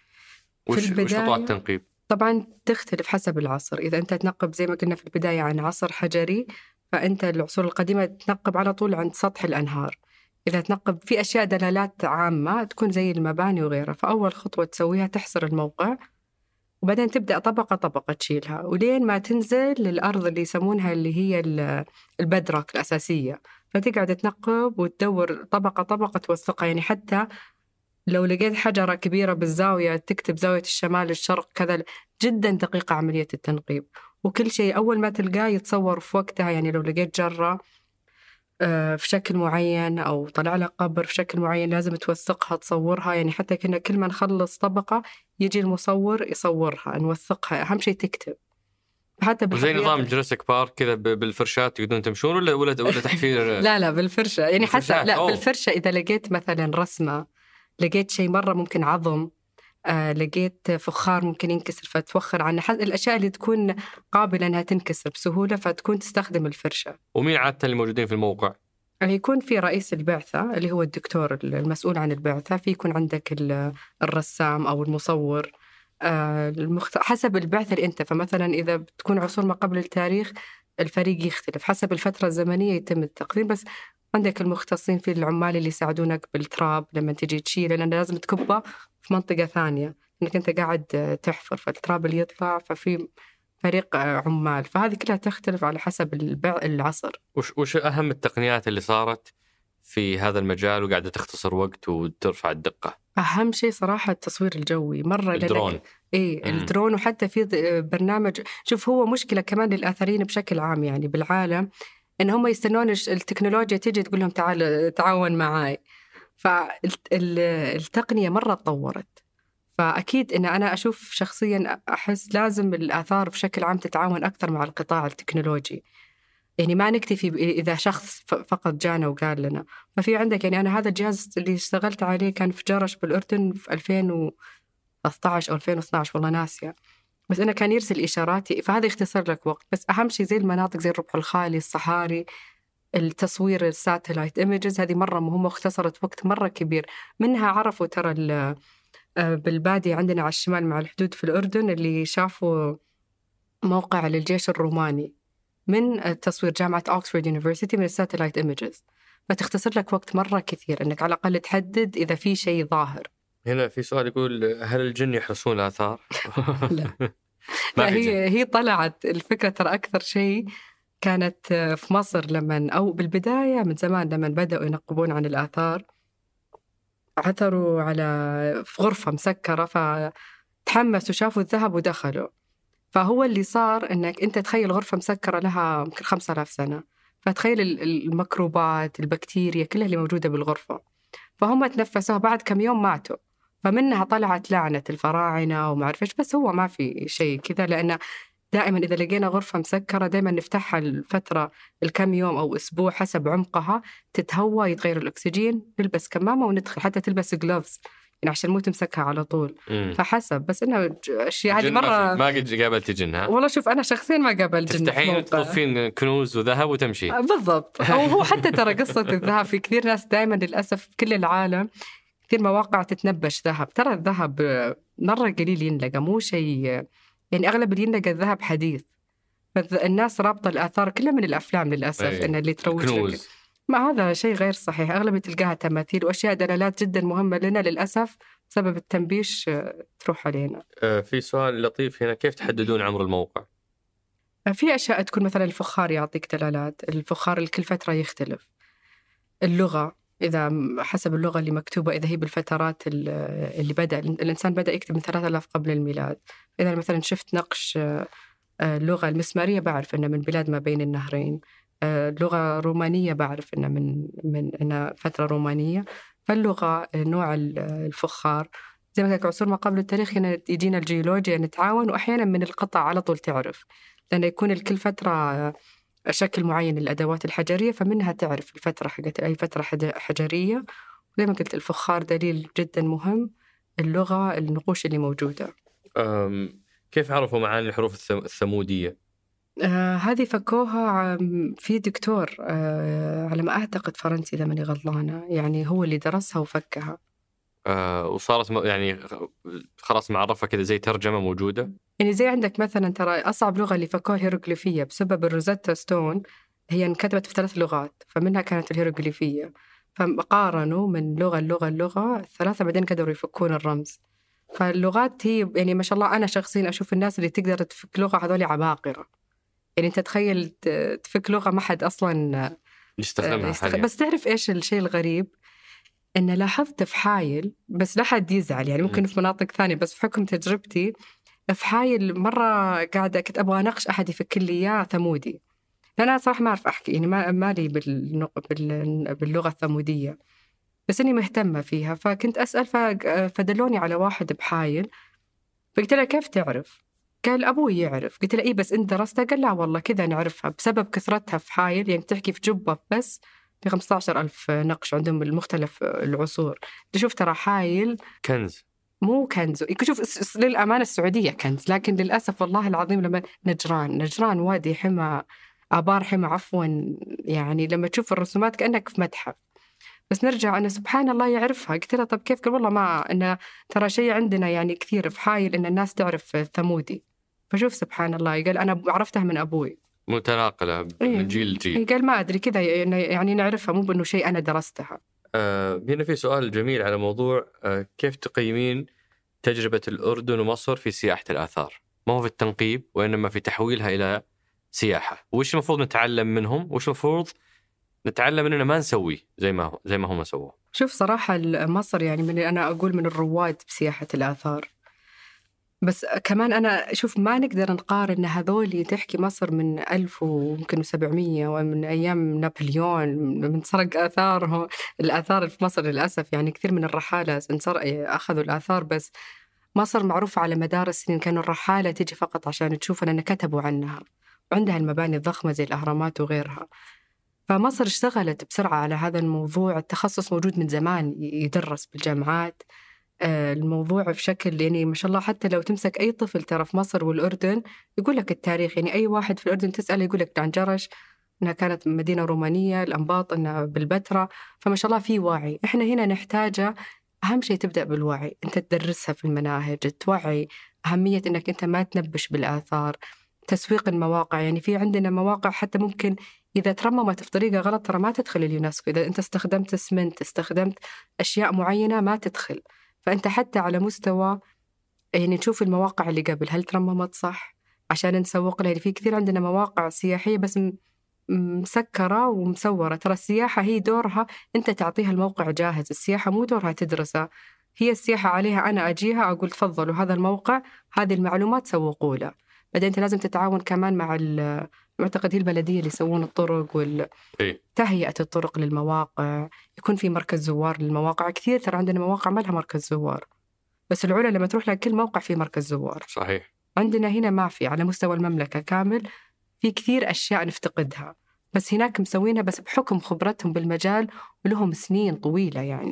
وش, وش خطوات التنقيب؟ طبعا تختلف حسب العصر. إذا أنت تنقب زي ما قلنا في البداية عن عصر حجري، فأنت العصور القديمة تنقب على طول عند سطح الأنهار. إذا تنقب في أشياء دلالات عامة تكون زي المباني وغيرها، فأول خطوة تسويها تحصر الموقع، وبعدين تبدأ طبقة طبقة تشيلها ولين ما تنزل للأرض اللي يسمونها اللي هي البدرك الأساسية. فتقعد تنقب وتدور طبقة طبقة توثقها. يعني حتى لو لقيت حجرة كبيرة بالزاوية تكتب زاوية الشمال الشرق كذا، جدا دقيقة عملية التنقيب. وكل شيء أول ما تلقاه يتصور في وقتها. يعني لو لقيت جرة في شكل معين أو طلع لك قبر في شكل معين لازم توثقها تصورها. يعني حتى كنا كل ما نخلص طبقة يجي المصور يصورها نوثقها. أهم شيء تكتب. حتى زي نظام جراسيك بارك كذا بالفرشاة تقدرون تمشون ولا ولا ولا تحفير؟ لا لا بالفرشة. يعني حسب لا أوه. بالفرشة إذا لقيت مثلا رسمة، لقيت شيء مرة ممكن عظم، آه، لقيت فخار ممكن ينكسر فتوخر عنه. الأشياء اللي تكون قابلة أنها تنكسر بسهولة فتكون تستخدم الفرشة. ومين عادة اللي موجودين في الموقع؟ يكون في رئيس البعثة اللي هو الدكتور المسؤول عن البعثة، في يكون عندك الرسام أو المصور، آه، المخت... حسب البعثة اللي أنت. فمثلا إذا بتكون عصور ما قبل التاريخ الفريق يختلف حسب الفترة الزمنية يتم التقديم. بس عندك المختصين في العمال اللي يساعدونك بالتراب لما تجي تشيله، لأن لازم تكبه في منطقة ثانية إنك أنت قاعد تحفر، فالتراب اللي يطلع ففي فريق عمال. فهذه كلها تختلف على حسب العصر. وش, وش أهم التقنيات اللي صارت في هذا المجال وقاعدة تختصر وقت وترفع الدقة؟ أهم شيء صراحة التصوير الجوي مرة. الدرون. إيه الدرون. وحتى في برنامج، شوف هو مشكلة كمان للآثريين بشكل عام يعني بالعالم، إن هم يستنون التكنولوجيا تيجي تقول لهم تعال تعاون معاي. فالتقنية مرة تطورت. فأكيد إن أنا أشوف شخصياً أحس لازم الآثار بشكل عام تتعاون أكثر مع القطاع التكنولوجي. يعني ما نكتفي إذا شخص فقط جانا وقال لنا. ففي عندك يعني أنا هذا الجهاز اللي اشتغلت عليه كان في جرش بالأردن في ألفين وثلاثة عشر أو ألفين واثني عشر والله ناسية، بس أنا كان يرسل إشاراتي. فهذا يختصر لك وقت. بس أهم شيء زي المناطق زي الربع الخالي الصحاري، التصوير الساتلايت إيميجز هذه مرة مهمة واختصرت وقت مرة كبير. منها عرفوا ترى بالبادية عندنا على الشمال مع الحدود في الأردن اللي شافوا موقع للجيش الروماني من تصوير جامعة أوكسفورد يونيفرسيتي من الساتلايت إيميجز. فتختصر لك وقت مرة كثير إنك على الأقل تحدد إذا في شيء ظاهر. هنا في سؤال يقول هل الجن يحرسون الآثار؟ لا. لا هي هي طلعت الفكرة ترى أكثر شيء كانت في مصر لما أو بالبداية من زمان لما بدأوا ينقبون عن الآثار عثروا على في غرفة مسكرة فتحمسوا شافوا الذهب ودخلوا. فهو اللي صار إنك أنت تخيل غرفة مسكرة لها يمكن خمسة آلاف سنة، فتخيل الميكروبات البكتيريا كلها اللي موجودة بالغرفة. فهم تنفسوها بعد كم يوم ماتوا. فمنها طلعت لعنة الفراعنة وما أعرف إيش، بس هو ما في شيء كذا، لأن دائما إذا لقينا غرفة مسكرة دائما نفتحها الفترة الكم يوم أو أسبوع حسب عمقها، تتهوى، يتغير الأكسجين، نلبس كمامة وندخل، حتى تلبس جلوفز يعني عشان مو تمسكها على طول. مم. فحسب، بس إنه أشياء هذه جن مرة ما قد قابلت جنها. والله شوف أنا شخصيا ما قابل جن. تفتحين تطفين كنوز وذهب وتمشي. بالضبط. أو هو حتى ترى قصة الذهب في كثير ناس دائما للأسف في كل العالم كثير مواقع تتنبش ذهب. ترى الذهب مرة قليل ينلقى، مو شيء يعني، أغلب اللي ينلقى الذهب حديث. فالناس رابطة الآثار كلها من الأفلام للأسف. أيه. إن اللي تروج لك ما هذا شيء غير صحيح. أغلب تلقاها تماثيل وأشياء دلالات جدا مهمة لنا، للأسف بسبب التنبيش تروح علينا. آه في سؤال لطيف هنا، كيف تحددون عمر الموقع؟ في أشياء تكون مثلا الفخار يعطيك دلالات، الفخار كل فترة يختلف. اللغة إذا حسب اللغة اللي مكتوبة، إذا هي بالفترات اللي بدأ الإنسان بدأ يكتب من ثلاثة آلاف قبل الميلاد. إذا مثلا شفت نقش اللغة المسمارية بعرف إنه من بلاد ما بين النهرين. اللغة رومانية بعرف إنه من من إنه فترة رومانية. فاللغة، نوع الفخار، زي ما قلت عصور ما قبل التاريخ هنا يجينا الجيولوجيا نتعاون، وأحيانا من القطع على طول تعرف، لأن يكون الكل فترة شكل معين للأدوات الحجرية، فمنها تعرف الفترة حقت أي فترة حجرية. زي ما قلت الفخار دليل جدا مهم، اللغة، النقوش اللي موجودة. كيف عرفوا معاني الحروف الثمودية؟ آه هذه فكوها في دكتور آه على ما أعتقد فرنسي إذا ماني غلطانة، يعني هو اللي درسها وفكها. آه وصارت يعني خلاص معرفة كذا زي ترجمة موجودة. يعني زي عندك مثلا ترى أصعب لغة اللي فكوها الهيروغليفية بسبب الروزيتا ستون، هي انكتبت في ثلاث لغات، فمنها كانت الهيروغليفية. فقارنوا من لغة اللغة اللغة الثلاثة، بعدين قدروا يفكون الرمز. فاللغات هي يعني ما شاء الله، أنا شخصيا أشوف الناس اللي تقدر تفك لغة هذول عباقرة. يعني أنت تخيل تفك لغة ما حد أصلا يستخدمها يستخ... بس تعرف إيش الشيء الغريب؟ إن لاحظت في حايل، بس لا حد يزعل يعني، ممكن في مناطق ثانية، بس في حكم تجربتي في حايل مرة قاعدة كنت أبغى أناقش أحد يفك لي إياه ثمودي. أنا صراحة ما أعرف أحكي يعني، ما مالي بالنق... بال... باللغة الثمودية، بس إني مهتمة فيها. فكنت أسأل فدلوني على واحد بحايل، فقلت له كيف تعرف؟ قال أبوي يعرف. قلت له إيه بس أنت درستها؟ قال لا والله كذا نعرفها بسبب كثرتها في حايل، يعني تحكي في جبة بس في خمسة عشر ألف نقش عندهم المختلف العصور. شوف ترى حايل كنز، مو كنز. شوف للأمانة السعودية كنز، لكن للأسف والله العظيم لما نجران نجران وادي حمى، آبار حمى عفوا، يعني لما تشوف الرسومات كأنك في متحف. بس نرجع أنا سبحان الله يعرفها. قلت له طب كيف؟ قال والله ما إنه ترى شيء عندنا يعني كثير في حايل إن الناس تعرف ثمودي. فشوف سبحان الله، قال أنا عرفتها من أبوي، متناقلة من جيل لجيل. قال ما أدري كذا يعني نعرفها، مو بأنه شيء أنا درستها. آه هنا في سؤال جميل على موضوع آه كيف تقيمين تجربة الأردن ومصر في سياحة الآثار؟ ما هو في التنقيب وإنما في تحويلها إلى سياحة. وش المفروض نتعلم منهم وش المفروض نتعلم إننا ما نسوي زي ما زي ما هم سووا؟ شوف صراحة مصر يعني من أنا أقول من الرواد بسياحة الآثار، بس كمان أنا شوف ما نقدر نقارن هذول. تحكي مصر من ألف وممكن سبعمية ومن أيام نابليون من سرق آثارهم الآثار في مصر للأسف. يعني كثير من الرحالة أخذوا الآثار، بس مصر معروفة على مدار السنين كانوا الرحالة تيجي فقط عشان تشوف أننا كتبوا عنها، وعندها المباني الضخمة زي الأهرامات وغيرها. فمصر اشتغلت بسرعة على هذا الموضوع، التخصص موجود من زمان يدرس بالجامعات الموضوع بشكل يعني ما شاء الله. حتى لو تمسك أي طفل ترى في مصر والأردن يقول لك التاريخ، يعني أي واحد في الأردن تسأله يقول لك عن جرش أنها كانت مدينة رومانية، الأنباط أنها بالبتراء. فما شاء الله في وعي. إحنا هنا نحتاجه، أهم شيء تبدأ بالوعي، أنت تدرسها في المناهج، توعي أهمية أنك أنت ما تنبش بالآثار، تسويق المواقع. يعني في عندنا مواقع حتى ممكن إذا ترممت في طريقة غلط ترى ما تدخل اليونسكو. إذا أنت استخدمت اسمنت، استخدمت أشياء معينة ما تدخل. فأنت حتى على مستوى يعني نشوف المواقع اللي قبل هل ترممت صح عشان نسوق لها. يعني في كثير عندنا مواقع سياحية بس مسكرة ومسورة. ترى السياحة هي دورها أنت تعطيها الموقع جاهز، السياحة مو دورها تدرسها. هي السياحة عليها أنا أجيها أقول تفضلوا هذا الموقع، هذه المعلومات سوقوا له. بعدين أنت لازم تتعاون كمان مع المعتقد هي البلدية اللي يسوون الطرق وتهيئة الطرق للمواقع، يكون في مركز زوار للمواقع. كثير ترى عندنا مواقع ما لها مركز زوار، بس العلا لما تروح لكل موقع في مركز زوار. صحيح. عندنا هنا ما في، على مستوى المملكة كامل في كثير أشياء نفتقدها، بس هناك مسوينها بس بحكم خبرتهم بالمجال ولهم سنين طويلة يعني.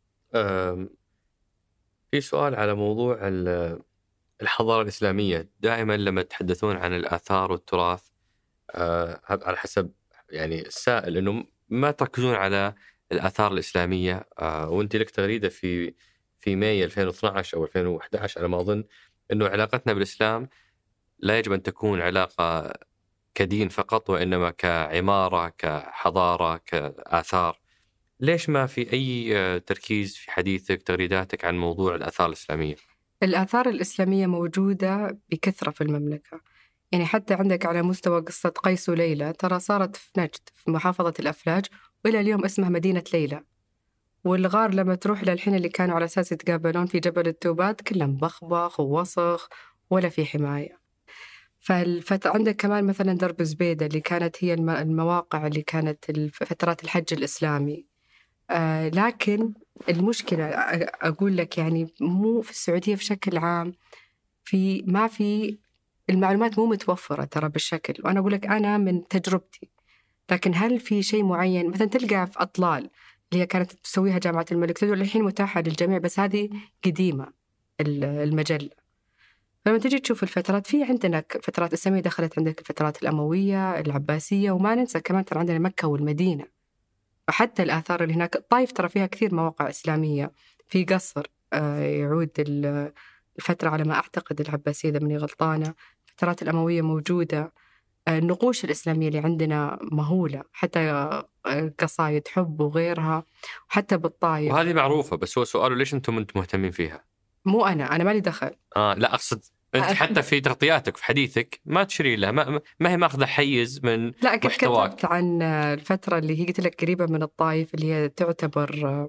في سؤال على موضوع الحضارة الإسلامية. دائما لما تحدثون عن الآثار والتراث أه على حسب يعني السائل إنه ما تركزون على الآثار الإسلامية. أه وأنت لك تغريدة في في ماي ألفين واثني عشر أو ألفين وأحد عشر على ما أظن إنه علاقتنا بالإسلام لا يجب أن تكون علاقة كدين فقط، وإنما كعمارة، كحضارة، كآثار. ليش ما في أي تركيز في حديثك تغريداتك عن موضوع الآثار الإسلامية؟ الآثار الإسلامية موجودة بكثرة في المملكة، يعني حتى عندك على مستوى قصة قيس وليلى ترى صارت في نجد في محافظة الأفلاج، وإلى اليوم اسمها مدينة ليلى. والغار لما تروح للحين اللي كانوا على أساس يتقابلون في جبل التوبات كله مبخبخ ووسخ ولا في حماية. فالفت... عندك كمان مثلا درب زبيدة اللي كانت هي الم... المواقع اللي كانت فترات الحج الإسلامي. آه لكن المشكلة أقول لك يعني مو في السعودية بشكل عام في ما في المعلومات مو متوفرة ترى بالشكل، وأنا أقول لك أنا من تجربتي. لكن هل في شيء معين مثلا تلقى في أطلال اللي هي كانت تسويها جامعة الملك سعود الحين متاحة للجميع، بس هذه قديمة المجلة. فلما تجي تشوف الفترات في عندنا فترات إسلامية دخلت عندك الفترات الأموية العباسية، وما ننسى كمان ترى عندنا مكة والمدينة، وحتى الآثار اللي هناك. الطائف ترى فيها كثير مواقع إسلامية، في قصر يعود الفترة على ما أعتقد العباسية إذا مني غلطانة، فترات الأموية موجودة. النقوش الإسلامية اللي عندنا مهولة، حتى قصايد حب وغيرها، وحتى بالطائف. وهذه معروفة، بس هو سؤاله ليش أنتم أنتم مهتمين فيها؟ مو أنا أنا مالي دخل. آه لا أقصد أنت حتى في تغطياتك في حديثك ما تشري لها، ما, ما هي ماخذة حيز من لا كنت محتواك. كتبت عن الفترة اللي هي قلت لك قريبة من الطائف، اللي هي تعتبر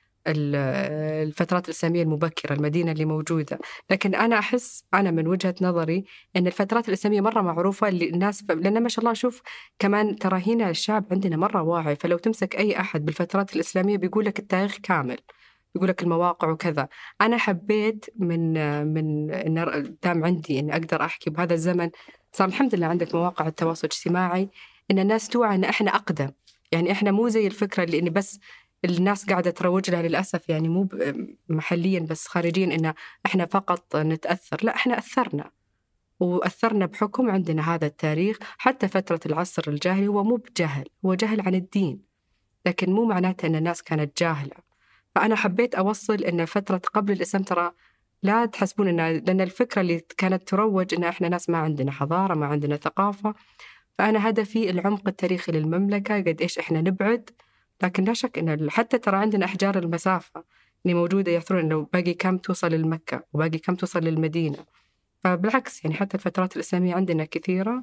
الفترات الإسلامية المبكرة، المدينة اللي موجودة. لكن أنا أحس أنا من وجهة نظري أن الفترات الإسلامية مرة معروفة للناس، لأن ما شاء الله شوف كمان ترى هنا الشعب عندنا مرة واعي، فلو تمسك أي أحد بالفترات الإسلامية بيقول لك التاريخ كامل، بيقول لك المواقع وكذا. أنا حبيت من من إن دام عندي إن أقدر أحكي بهذا الزمن، صار الحمد لله عندك مواقع التواصل الاجتماعي إن الناس توعى إن إحنا أقدم، يعني إحنا مو زي الفكرة اللي إني بس الناس قاعدة تروج لها للأسف، يعني مو محليا بس خارجيا إن إحنا فقط نتأثر. لا، إحنا أثرنا وأثرنا بحكم عندنا هذا التاريخ. حتى فترة العصر الجاهلي هو مو بجهل، هو جهل عن الدين، لكن مو معناته أن الناس كانت جاهلة. فأنا حبيت أوصل أن فترة قبل الإسلام ترى لا تحسبون أن، لأن الفكرة اللي كانت تروج أن إحنا ناس ما عندنا حضارة ما عندنا ثقافة. فأنا هدفي العمق التاريخي للمملكة، قد إيش إحنا نبعد. لكن لا شك أن حتى ترى عندنا أحجار المسافة اللي موجودة يثرون أنه باقي كم توصل للمكة وباقي كم توصل للمدينة. فبالعكس يعني حتى الفترات الإسلامية عندنا كثيرة.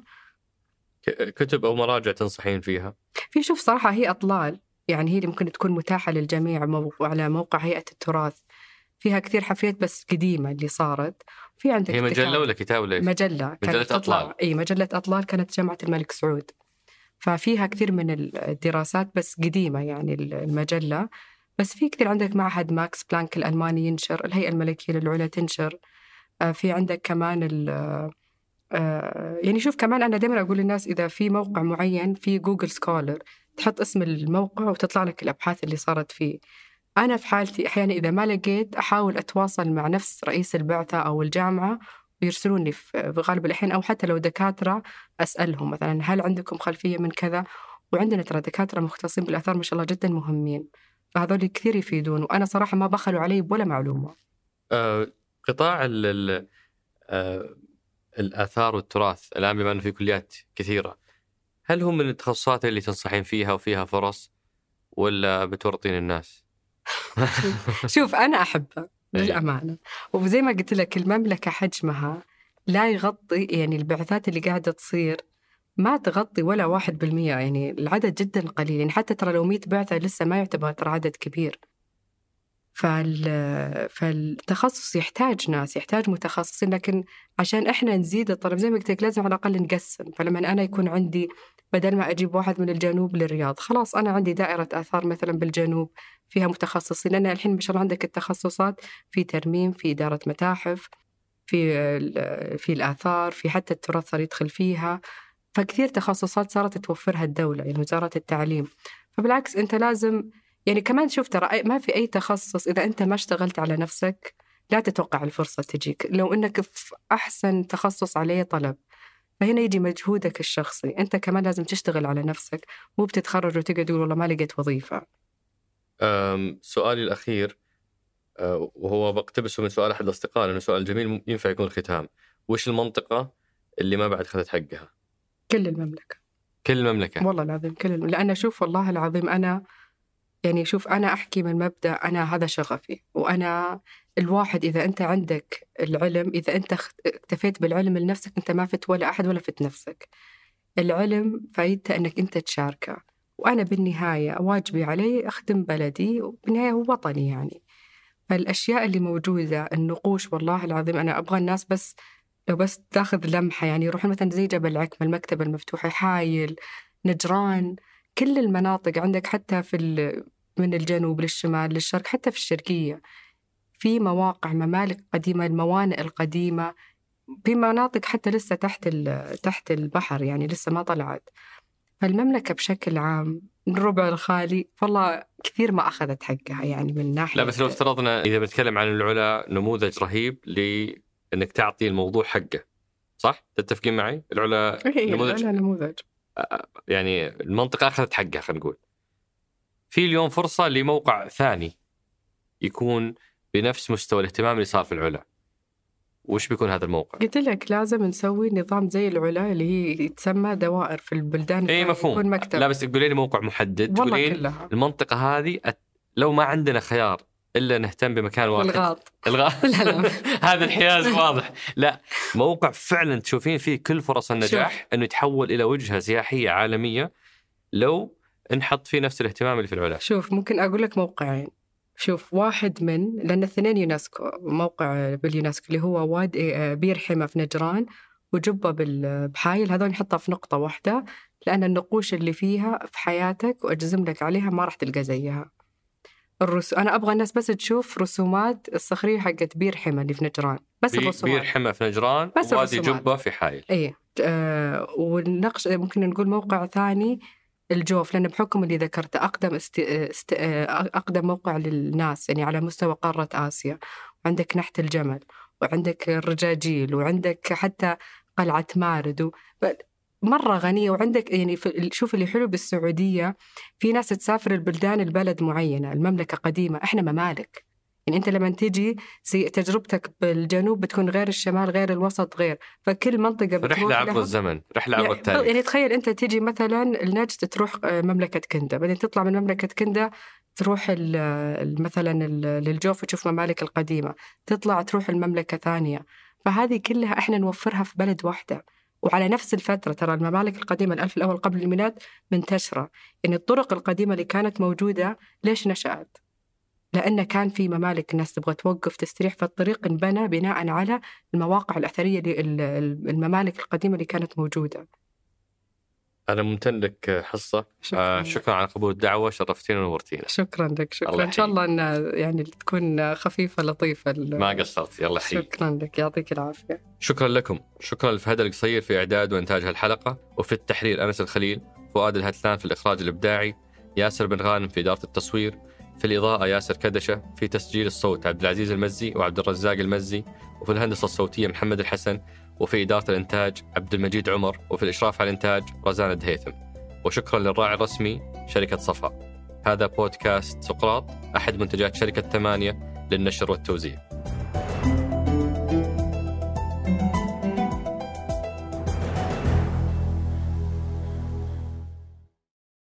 كتب أو مراجع تنصحين فيها؟ في شوف صراحة هي أطلال، يعني هي اللي ممكن تكون متاحة للجميع على موقع هيئة التراث، فيها كثير حفريات بس قديمة اللي صارت. في عندك هي مجلة ولا كتاب ولا إيش؟ مجلة مجلة أطلال. أي مجلة أطلال كانت جامعة الملك سعود، ففيها كثير من الدراسات بس قديمة يعني المجلة. بس في كثير عندك معهد ماكس بلانك الألماني ينشر، الهيئة الملكية للعلا تنشر. في عندك كمان يعني شوف كمان أنا دائما أقول للناس إذا في موقع معين في جوجل سكولر تحط اسم الموقع وتطلع لك الأبحاث اللي صارت فيه. أنا في حالتي أحيانا إذا ما لقيت أحاول أتواصل مع نفس رئيس البعثة أو الجامعة ويرسلوني في غالب الحين، أو حتى لو دكاترة أسألهم مثلا هل عندكم خلفية من كذا. وعندنا ترى دكاترة مختصين بالآثار ما شاء الله جدا مهمين، فهذول كثير يفيدون، وأنا صراحة ما بخلوا علي ولا معلومة. آه قطاع ال ال آه الآثار والتراث الآن بما أنه في كليات كثيرة، هل هم من التخصصات اللي تنصحين فيها وفيها فرص ولا بتورطين الناس؟ شوف أنا أحبها للأمانة، وزي ما قلت لك المملكة حجمها لا يغطي، يعني البعثات اللي قاعدة تصير ما تغطي ولا واحد بالمية، يعني العدد جدا قليل. يعني حتى ترى لو مية بعثة لسه ما يعتبر ترى عدد كبير. فال... فالتخصص يحتاج ناس، يحتاج متخصصين، لكن عشان إحنا نزيد الطلب زي ما قلت لك لازم على الأقل نقسم. فلما أنا يكون عندي بدل ما أجيب واحد من الجنوب للرياض، خلاص أنا عندي دائرة آثار مثلا بالجنوب فيها متخصصين، لأن الحين ما شاء الله عندك التخصصات في ترميم، في إدارة متاحف، في في الآثار، في حتى التراث صار يدخل فيها، فكثير تخصصات صارت توفرها الدولة يعني وزارة التعليم. فبالعكس أنت لازم يعني كمان شوف ترى ما في أي تخصص إذا أنت ما اشتغلت على نفسك لا تتوقع الفرصة تجيك، لو أنك في أحسن تخصص عليه طلب. فهنا يجي مجهودك الشخصي، أنت كمان لازم تشتغل على نفسك، مو بتتخرج وتقعد تقول والله ما لقيت وظيفة. سؤالي الأخير وهو بقتبسه من سؤال أحد الأصدقاء لأنه سؤال جميل ينفع يكون ختام. وش المنطقة اللي ما بعد خذت حقها؟ كل المملكة. كل المملكة والله العظيم كل الم... لأن شوف والله العظيم أنا يعني شوف أنا أحكي من مبدأ أنا هذا شغفي، وأنا الواحد إذا أنت عندك العلم، إذا أنت اكتفيت بالعلم لنفسك أنت ما فت ولا أحد ولا فت نفسك. العلم فايدته أنك أنت تشاركه، وأنا بالنهاية واجبي علي أخدم بلدي، وبالنهاية هو وطني يعني. فالأشياء اللي موجودة النقوش والله العظيم أنا أبغى الناس بس لو بس تاخذ لمحة يعني يروحون مثلا زي جبل العكمة، المكتبة المفتوحة، حايل، نجران، كل المناطق عندك حتى في من الجنوب للشمال للشرق، حتى في الشرقية في مواقع ممالك قديمة، الموانئ القديمة في مناطق حتى لسه تحت تحت البحر يعني لسه ما طلعت. فالمملكة بشكل عام الربع الخالي والله كثير ما أخذت حقها يعني من ناحية. لا بس لو افترضنا إذا بنتكلم عن العلا نموذج رهيب لأنك تعطي الموضوع حقه، صح؟ تتفقين معي؟ العلا نموذج. العلا نموذج يعني المنطقة أخذت حقها خلينا نقول. في اليوم فرصة لموقع ثاني يكون بنفس مستوى الاهتمام اللي صار في العلا، وش بيكون هذا الموقع؟ قلت لك لازم نسوي نظام زي العلا اللي هي تسمى دوائر في البلدان. اي مفهوم. لا بس تقولين موقع محدد، تقولين المنطقة هذه لو ما عندنا خيار إلا نهتم بمكان واحد. الغاط. الغاط. لا لا. هذا الحياز واضح. لا موقع فعلا تشوفين فيه كل فرص النجاح إنه يتحول إلى وجهة سياحية عالمية لو نحط فيه نفس الاهتمام اللي في العلا. شوف ممكن أقول لك موقعين. شوف واحد من لأن الاثنين يونسكو، موقع باليونسكو اللي هو واد بير حمى في نجران وجبة بالبحايل، هذول نحطها في نقطة واحدة لأن النقوش اللي فيها في حياتك وأجزم لك عليها ما راح تلقى زيها. الرس... أنا أبغى الناس بس تشوف رسومات الصخرية حقت بير حمى اللي في نجران، بس بي... الرسومات. بير حمى في نجران ووادي جبة في حايل. إيه آه والنقش ممكن نقول موقع ثاني الجوف، لأن بحكم اللي ذكرته أقدم است... است... أقدم موقع للناس يعني على مستوى قارة آسيا، وعندك نحت الجمل وعندك الرجاجيل وعندك حتى قلعة مارد و... مرة غنية. وعندك يعني في... شوف اللي حلو بالسعودية في ناس تسافر البلدان البلد معينة، المملكة قديمة، إحنا ممالك يعني. أنت لما تيجي تجربتك بالجنوب بتكون غير الشمال غير الوسط غير، فكل منطقة بتروح رحلة عبر الزمن، رحلة عبر التاريخ. يعني تخيل أنت تيجي مثلا النجد تروح مملكة كندا، بعدين تطلع من مملكة كندا تروح مثلا للجوف وتشوف ممالك القديمة، تطلع تروح المملكة ثانية. فهذه كلها إحنا نوفرها في بلد واحدة وعلى نفس الفترة. ترى الممالك القديمة الألف الأول قبل الميلاد منتشرة، يعني الطرق القديمة اللي كانت موجودة ليش نشأت؟ لأن كان في ممالك الناس تبغى توقف تستريح، فالطريق انبنى بناء على المواقع الأثرية للممالك القديمة اللي كانت موجودة. أنا ممتن لك حصة. شكرا, آه شكرا على قبول الدعوة، شرفتينا ونورتينا. شكرا لك. شكرا إن شاء الله أن يعني تكون خفيفة لطيفة. ما قصرت. يلا حي. شكرا لك، يعطيك العافية. شكرا لكم. شكرا لفهد القصير في إعداد وإنتاج هالحلقة، وفي التحرير أنس الخليل، فؤاد الهتلان في الإخراج الإبداعي، ياسر بن غانم في إدارة التصوير، في الإضاءة ياسر كدشة، في تسجيل الصوت عبد العزيز المزي وعبد الرزاق المزي، وفي الهندسة الصوتية محمد الحسن، وفي إدارة الإنتاج عبد المجيد عمر، وفي الإشراف على الإنتاج رزان الدهيثم. وشكرا للراعي الرسمي شركة صفا. هذا بودكاست سقراط، أحد منتجات شركة ثمانية للنشر والتوزيع.